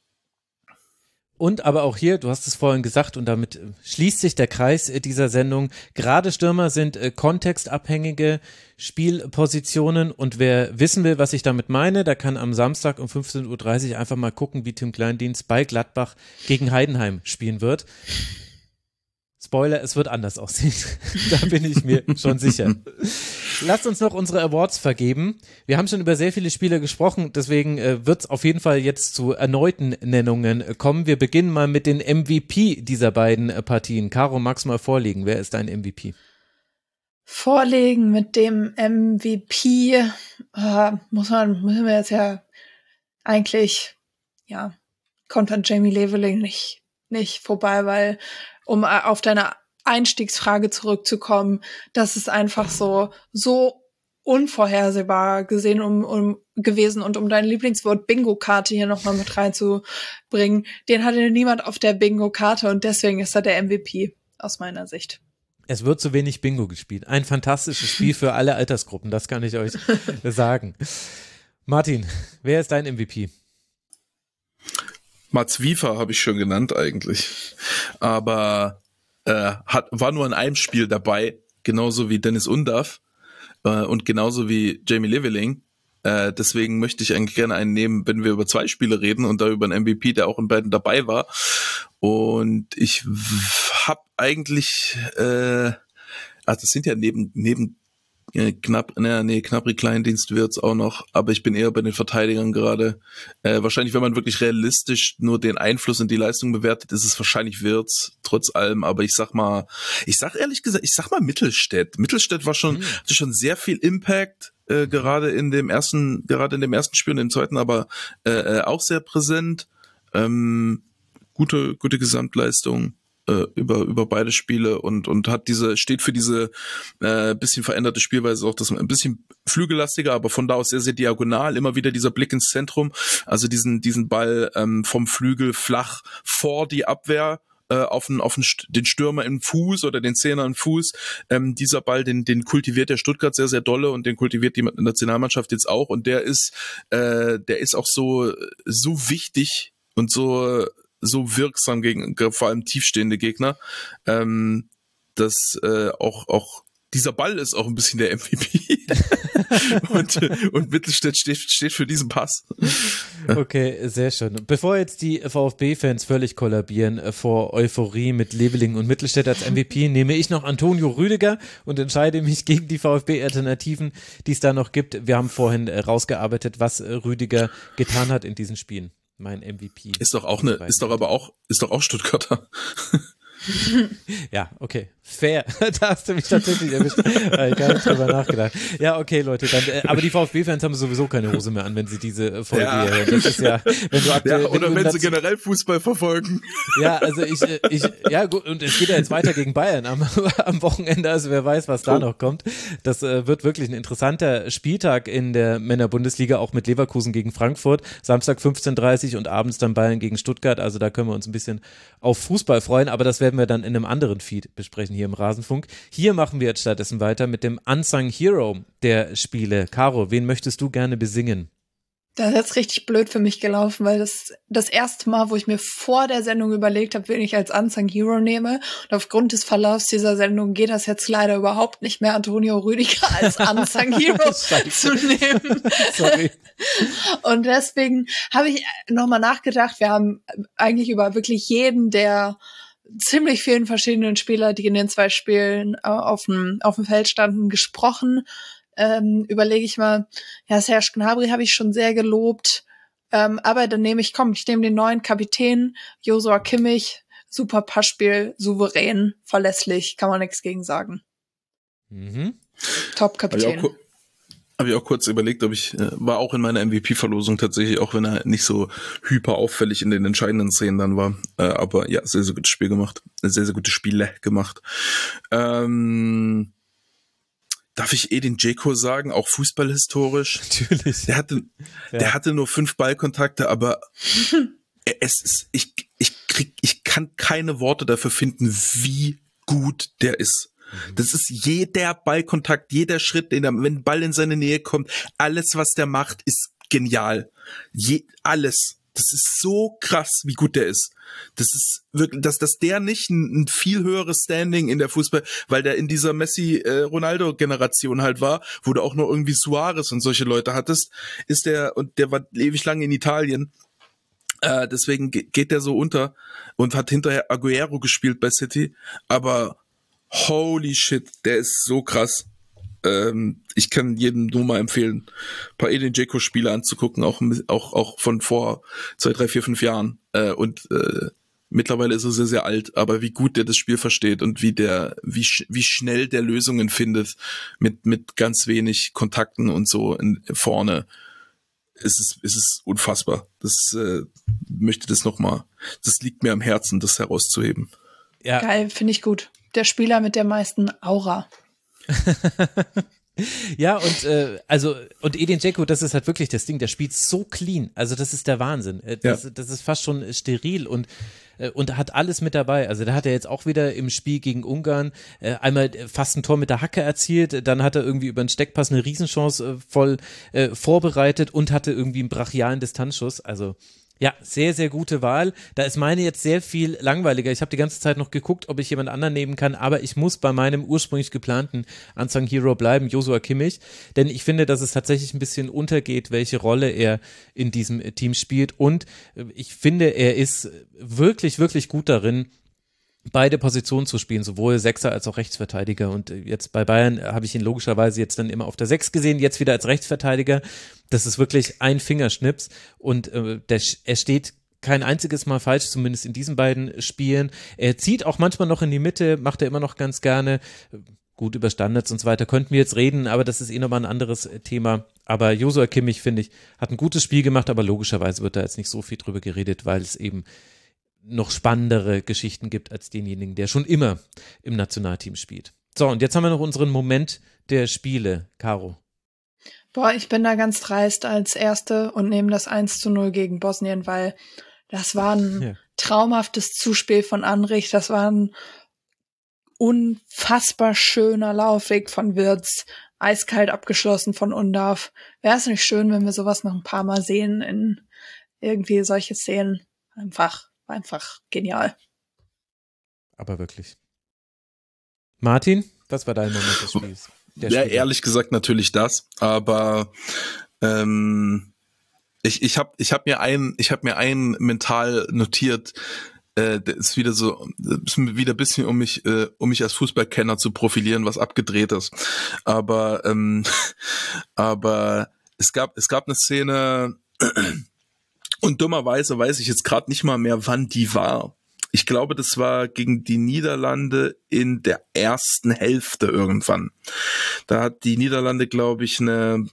Und aber auch hier, du hast es vorhin gesagt und damit schließt sich der Kreis dieser Sendung, gerade Stürmer sind äh, kontextabhängige Spielpositionen und wer wissen will, was ich damit meine, der kann am Samstag um fünfzehn Uhr dreißig einfach mal gucken, wie Tim Kleindienst bei Gladbach gegen Heidenheim spielen wird. Spoiler, es wird anders aussehen. Da bin ich mir schon sicher. Lasst uns noch unsere Awards vergeben. Wir haben schon über sehr viele Spieler gesprochen, deswegen äh, wird es auf jeden Fall jetzt zu erneuten Nennungen äh, kommen. Wir beginnen mal mit den M V P dieser beiden äh, Partien. Caro, magst du mal vorlegen? Wer ist dein M V P? Vorlegen mit dem M V P äh, muss man, müssen wir jetzt ja eigentlich, ja, kommt an Jamie Leveling nicht, nicht vorbei, weil um auf deine Einstiegsfrage zurückzukommen, das ist einfach so, so unvorhersehbar gesehen um, um gewesen und um dein Lieblingswort Bingo-Karte hier nochmal mit reinzubringen, den hatte niemand auf der Bingo-Karte und deswegen ist er der M V P aus meiner Sicht. Es wird zu wenig Bingo gespielt. Ein fantastisches Spiel für alle Altersgruppen, das kann ich euch sagen. Martin, wer ist dein M V P? Mats Wiefer habe ich schon genannt eigentlich, aber äh, hat, war nur in einem Spiel dabei genauso wie Dennis Undav äh, und genauso wie Jamie Leveling. Äh, deswegen möchte ich eigentlich gerne einen nehmen, wenn wir über zwei Spiele reden und da über einen M V P, der auch in beiden dabei war. Und ich w- hab eigentlich, äh, also das sind ja neben neben äh, knapp, naja, nee, Knapri Kleindienst wird's auch noch, aber ich bin eher bei den Verteidigern gerade. Äh, wahrscheinlich, wenn man wirklich realistisch nur den Einfluss und die Leistung bewertet, ist es wahrscheinlich Wirtz, trotz allem, aber ich sag mal, ich sag ehrlich gesagt, ich sag mal Mittelstädt. Mittelstädt war schon, mhm. hatte schon sehr viel Impact, äh, gerade in dem ersten, gerade in dem ersten Spiel und im zweiten, aber äh, auch sehr präsent. Ähm, gute, gute Gesamtleistung äh, über über beide Spiele und und hat diese steht für diese äh, bisschen veränderte Spielweise auch, das ein bisschen flügellastiger, aber von da aus sehr sehr diagonal, immer wieder dieser Blick ins Zentrum, also diesen diesen Ball ähm, vom Flügel flach vor die Abwehr äh, auf den auf den, den Stürmer im Fuß oder den Zehner im Fuß. Ähm, dieser Ball, den den kultiviert der Stuttgart sehr sehr dolle und den kultiviert die Nationalmannschaft jetzt auch und der ist äh, der ist auch so so wichtig und so so wirksam gegen vor allem tiefstehende Gegner, ähm, dass äh, auch auch dieser Ball ist auch ein bisschen der M V P und, und Mittelstädt steht, steht für diesen Pass. Okay, sehr schön. Bevor jetzt die VfB-Fans völlig kollabieren vor Euphorie mit Leveling und Mittelstädt als M V P, nehme ich noch Antonio Rüdiger und entscheide mich gegen die VfB-Alternativen, die es da noch gibt. Wir haben vorhin rausgearbeitet, was Rüdiger getan hat in diesen Spielen. Mein M V P. Ist doch auch eine, ist doch aber auch, ist doch auch Stuttgarter. Ja, okay. Fair. Da hast du mich tatsächlich erwischt. Habe ich gar nicht drüber nachgedacht. Ja, okay, Leute, dann, äh, aber die VfB-Fans haben sowieso keine Hose mehr an, wenn sie diese Folge ja. hören. Das ist ja, wenn du aktuell, ja, oder wenn, wenn, wenn sie generell Fußball verfolgen. Ja, also ich, ich, ja gut, und es geht ja jetzt weiter gegen Bayern am, am Wochenende, also wer weiß, was da oh. noch kommt. Das äh, wird wirklich ein interessanter Spieltag in der Männerbundesliga, auch mit Leverkusen gegen Frankfurt. Samstag fünfzehn Uhr dreißig und abends dann Bayern gegen Stuttgart, also da können wir uns ein bisschen auf Fußball freuen, aber das werden wir dann in einem anderen Feed besprechen hier im Rasenfunk. Hier machen wir jetzt stattdessen weiter mit dem Unsung Hero der Spiele. Caro, wen möchtest du gerne besingen? Das ist jetzt richtig blöd für mich gelaufen, weil das das erste Mal, wo ich mir vor der Sendung überlegt habe, wen ich als Unsung Hero nehme. Und aufgrund des Verlaufs dieser Sendung geht das jetzt leider überhaupt nicht mehr, Antonio Rüdiger als Unsung Hero zu nehmen. Sorry. Und deswegen habe ich nochmal nachgedacht, wir haben eigentlich über wirklich jeden der ziemlich vielen verschiedenen Spieler, die in den zwei Spielen äh, auf dem auf dem Feld standen, gesprochen. Ähm, überlege ich mal, ja, Serge Gnabry habe ich schon sehr gelobt, ähm, aber dann nehme ich, komm, ich nehme den neuen Kapitän, Joshua Kimmich, super Passspiel, souverän, verlässlich, kann man nichts gegen sagen. Mhm. Top-Kapitän. Habe ich, hab ich auch kurz überlegt, ob ich, äh, war auch in meiner M V P-Verlosung tatsächlich, auch wenn er nicht so hyper auffällig in den entscheidenden Szenen dann war, äh, aber ja, sehr, sehr gutes Spiel gemacht, sehr, sehr gute Spiele gemacht. Ähm, Darf ich Edin Dzeko sagen, auch fußballhistorisch? Natürlich. Der hatte, ja. der hatte nur fünf Ballkontakte, aber es ist, ich, ich krieg, ich kann keine Worte dafür finden, wie gut der ist. Mhm. Das ist jeder Ballkontakt, jeder Schritt, den er, wenn ein Ball in seine Nähe kommt, alles, was der macht, ist genial. Je, alles. Das ist so krass, wie gut der ist. Das ist wirklich, dass, dass der nicht ein, ein viel höheres Standing in der Fußball, weil der in dieser Messi-Ronaldo-Generation halt war, wo du auch noch irgendwie Suarez und solche Leute hattest, ist der, und der war ewig lang in Italien, äh, deswegen geht der so unter und hat hinterher Aguero gespielt bei City, aber holy shit, der ist so krass. Ähm, ich kann jedem nur mal empfehlen, ein paar Edin Dzeko-Spiele anzugucken, auch, auch, auch von vor zwei, drei, vier, fünf Jahren. Äh, und äh, mittlerweile ist er sehr, sehr alt, aber wie gut der das Spiel versteht und wie der, wie, wie schnell der Lösungen findet mit, mit ganz wenig Kontakten und so in, vorne. Es ist, es ist unfassbar. Das äh, möchte das nochmal, das liegt mir am Herzen, das herauszuheben. Ja. Geil, finde ich gut. Der Spieler mit der meisten Aura. Ja, und äh, also und Edin Dzeko, das ist halt wirklich das Ding, der spielt so clean, also das ist der Wahnsinn, das, ja. das ist fast schon steril und äh, und hat alles mit dabei, also da hat er jetzt auch wieder im Spiel gegen Ungarn äh, einmal fast ein Tor mit der Hacke erzielt, dann hat er irgendwie über einen Steckpass eine Riesenchance äh, voll äh, vorbereitet und hatte irgendwie einen brachialen Distanzschuss, also Ja, sehr, sehr gute Wahl. Da ist meine jetzt sehr viel langweiliger. Ich habe die ganze Zeit noch geguckt, ob ich jemand anderen nehmen kann, aber ich muss bei meinem ursprünglich geplanten Unsung Hero bleiben, Joshua Kimmich, denn ich finde, dass es tatsächlich ein bisschen untergeht, welche Rolle er in diesem Team spielt, und ich finde, er ist wirklich, wirklich gut darin, beide Positionen zu spielen, sowohl Sechser als auch Rechtsverteidiger, und jetzt bei Bayern habe ich ihn logischerweise jetzt dann immer auf der Sechs gesehen, jetzt wieder als Rechtsverteidiger. Das ist wirklich ein Fingerschnips, und äh, der, er steht kein einziges Mal falsch, zumindest in diesen beiden Spielen. Er zieht auch manchmal noch in die Mitte, macht er immer noch ganz gerne. Gut, über Standards und so weiter könnten wir jetzt reden, aber das ist eh nochmal ein anderes Thema. Aber Joshua Kimmich, finde ich, hat ein gutes Spiel gemacht, aber logischerweise wird da jetzt nicht so viel drüber geredet, weil es eben noch spannendere Geschichten gibt als denjenigen, der schon immer im Nationalteam spielt. So, und jetzt haben wir noch unseren Moment der Spiele. Caro. Boah, ich bin da ganz dreist als Erste und nehme das eins zu null gegen Bosnien, weil das war ein ja. traumhaftes Zuspiel von Anrich, das war ein unfassbar schöner Laufweg von Wirtz, eiskalt abgeschlossen von Undav. Wäre es nicht schön, wenn wir sowas noch ein paar Mal sehen in irgendwie solche Szenen? Einfach, einfach genial. Aber wirklich. Martin, was war dein Moment des Spiels? Ja, Spieler. Ehrlich gesagt natürlich das, aber ähm, ich ich habe ich hab mir ein ich habe mir einen mental notiert, äh, das ist wieder so ist wieder ein bisschen um mich äh, um mich als Fußballkenner zu profilieren, was abgedreht ist, aber ähm, aber es gab es gab eine Szene und dummerweise weiß ich jetzt gerade nicht mal mehr, wann die war. Ich glaube, das war gegen die Niederlande in der ersten Hälfte irgendwann. Da hat die Niederlande, glaube ich, eine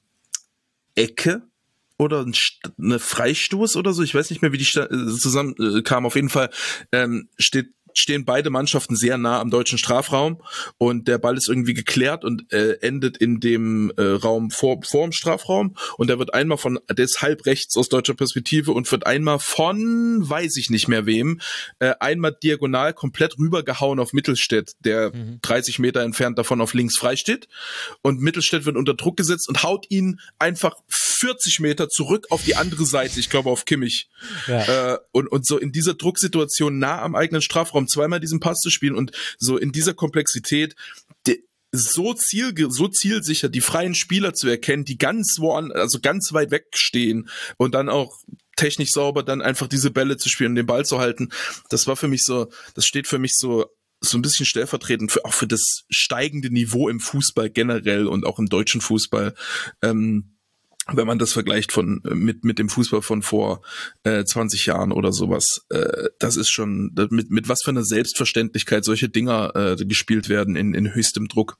Ecke oder eine Freistoß oder so. Ich weiß nicht mehr, wie die zusammen kam. Auf jeden Fall ähm, steht stehen beide Mannschaften sehr nah am deutschen Strafraum und der Ball ist irgendwie geklärt und äh, endet in dem äh, Raum vor, vor dem Strafraum, und der wird einmal von, der ist halb rechts aus deutscher Perspektive und wird einmal von, weiß ich nicht mehr wem, äh, einmal diagonal komplett rübergehauen auf Mittelstädt, der mhm. dreißig Meter entfernt davon auf links frei steht, und Mittelstädt wird unter Druck gesetzt und haut ihn einfach vierzig Meter zurück auf die andere Seite, ich glaube auf Kimmich. Ja. Äh, und, und so in dieser Drucksituation nah am eigenen Strafraum zweimal diesen Pass zu spielen und so in dieser Komplexität de, so ziel so zielsicher die freien Spieler zu erkennen, die ganz woan also ganz weit weg stehen, und dann auch technisch sauber dann einfach diese Bälle zu spielen und den Ball zu halten, das war für mich so, das steht für mich so so ein bisschen stellvertretend für auch für das steigende Niveau im Fußball generell und auch im deutschen Fußball. Ähm, wenn man das vergleicht von mit mit dem Fußball von vor äh, zwanzig Jahren oder sowas, äh, das ist schon mit mit was für einer Selbstverständlichkeit solche Dinger äh, gespielt werden in in höchstem Druck,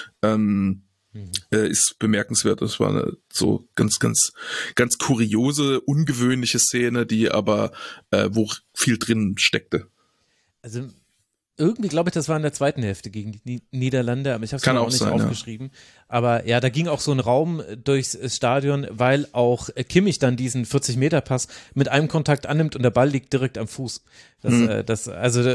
ähm, mhm. äh, ist bemerkenswert. Das war eine so ganz ganz ganz kuriose, ungewöhnliche Szene, die aber äh, wo viel drin steckte. Also irgendwie glaube ich, das war in der zweiten Hälfte gegen die Niederlande, aber ich habe es mir auch nicht sein, aufgeschrieben. Ja. Aber ja, da ging auch so ein Raum durchs Stadion, weil auch Kimmich dann diesen vierzig-Meter-Pass mit einem Kontakt annimmt und der Ball liegt direkt am Fuß. Das, mhm. äh, das, also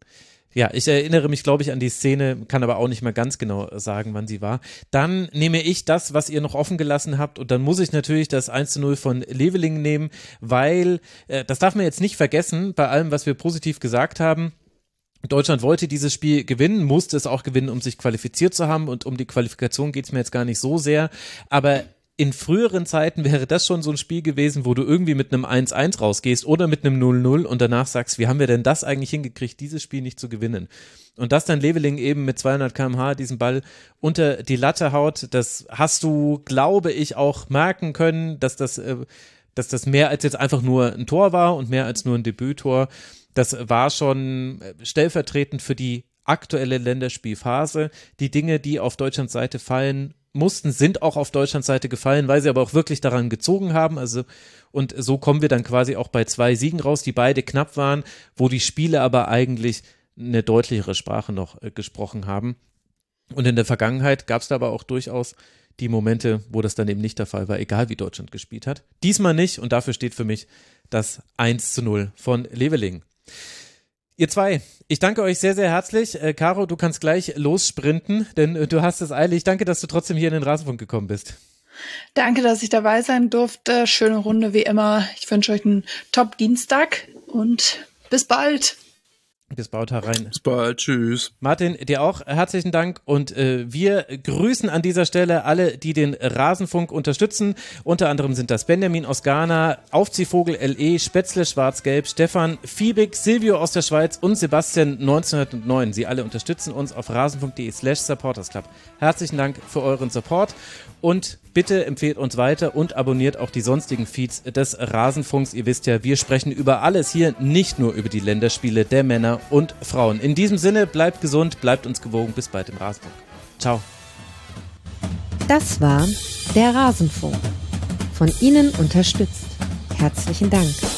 ja, ich erinnere mich, glaube ich, an die Szene, kann aber auch nicht mehr ganz genau sagen, wann sie war. Dann nehme ich das, was ihr noch offen gelassen habt, und dann muss ich natürlich das eins zu null von Leveling nehmen, weil, äh, das darf man jetzt nicht vergessen, bei allem, was wir positiv gesagt haben, Deutschland wollte dieses Spiel gewinnen, musste es auch gewinnen, um sich qualifiziert zu haben, und um die Qualifikation geht es mir jetzt gar nicht so sehr, aber in früheren Zeiten wäre das schon so ein Spiel gewesen, wo du irgendwie mit einem eins eins rausgehst oder mit einem null null und danach sagst, wie haben wir denn das eigentlich hingekriegt, dieses Spiel nicht zu gewinnen? Und dass dann Leveling eben mit zweihundert Kilometer pro Stunde diesen Ball unter die Latte haut, das hast du, glaube ich, auch merken können, dass das, äh, dass das mehr als jetzt einfach nur ein Tor war und mehr als nur ein Debüttor. Das war schon stellvertretend für die aktuelle Länderspielphase. Die Dinge, die auf Deutschlands Seite fallen mussten, sind auch auf Deutschlands Seite gefallen, weil sie aber auch wirklich daran gezogen haben. Also, und so kommen wir dann quasi auch bei zwei Siegen raus, die beide knapp waren, wo die Spiele aber eigentlich eine deutlichere Sprache noch äh, gesprochen haben. Und in der Vergangenheit gab es da aber auch durchaus die Momente, wo das dann eben nicht der Fall war, egal wie Deutschland gespielt hat. Diesmal nicht, und dafür steht für mich das eins zu null von Leveling. Ihr zwei, ich danke euch sehr, sehr herzlich. Äh, Caro, du kannst gleich lossprinten, denn äh, du hast es eilig. Danke, dass du trotzdem hier in den Rasenfunk gekommen bist. Danke, dass ich dabei sein durfte. Schöne Runde wie immer. Ich wünsche euch einen Top-Dienstag und bis bald. Bis bald herein. Bis bald, tschüss. Martin, dir auch herzlichen Dank und äh, wir grüßen an dieser Stelle alle, die den Rasenfunk unterstützen. Unter anderem sind das Benjamin aus Ghana, Aufziehvogel L E, Spätzle Schwarz-Gelb, Stefan, Fiebig, Silvio aus der Schweiz und Sebastian neunzehnhundertneun. Sie alle unterstützen uns auf rasenfunk.de slash supportersclub. Herzlichen Dank für euren Support und bitte empfehlt uns weiter und abonniert auch die sonstigen Feeds des Rasenfunks. Ihr wisst ja, wir sprechen über alles hier, nicht nur über die Länderspiele der Männer und Frauen. In diesem Sinne, bleibt gesund, bleibt uns gewogen. Bis bald im Rasenfunk. Ciao. Das war der Rasenfunk. Von Ihnen unterstützt. Herzlichen Dank.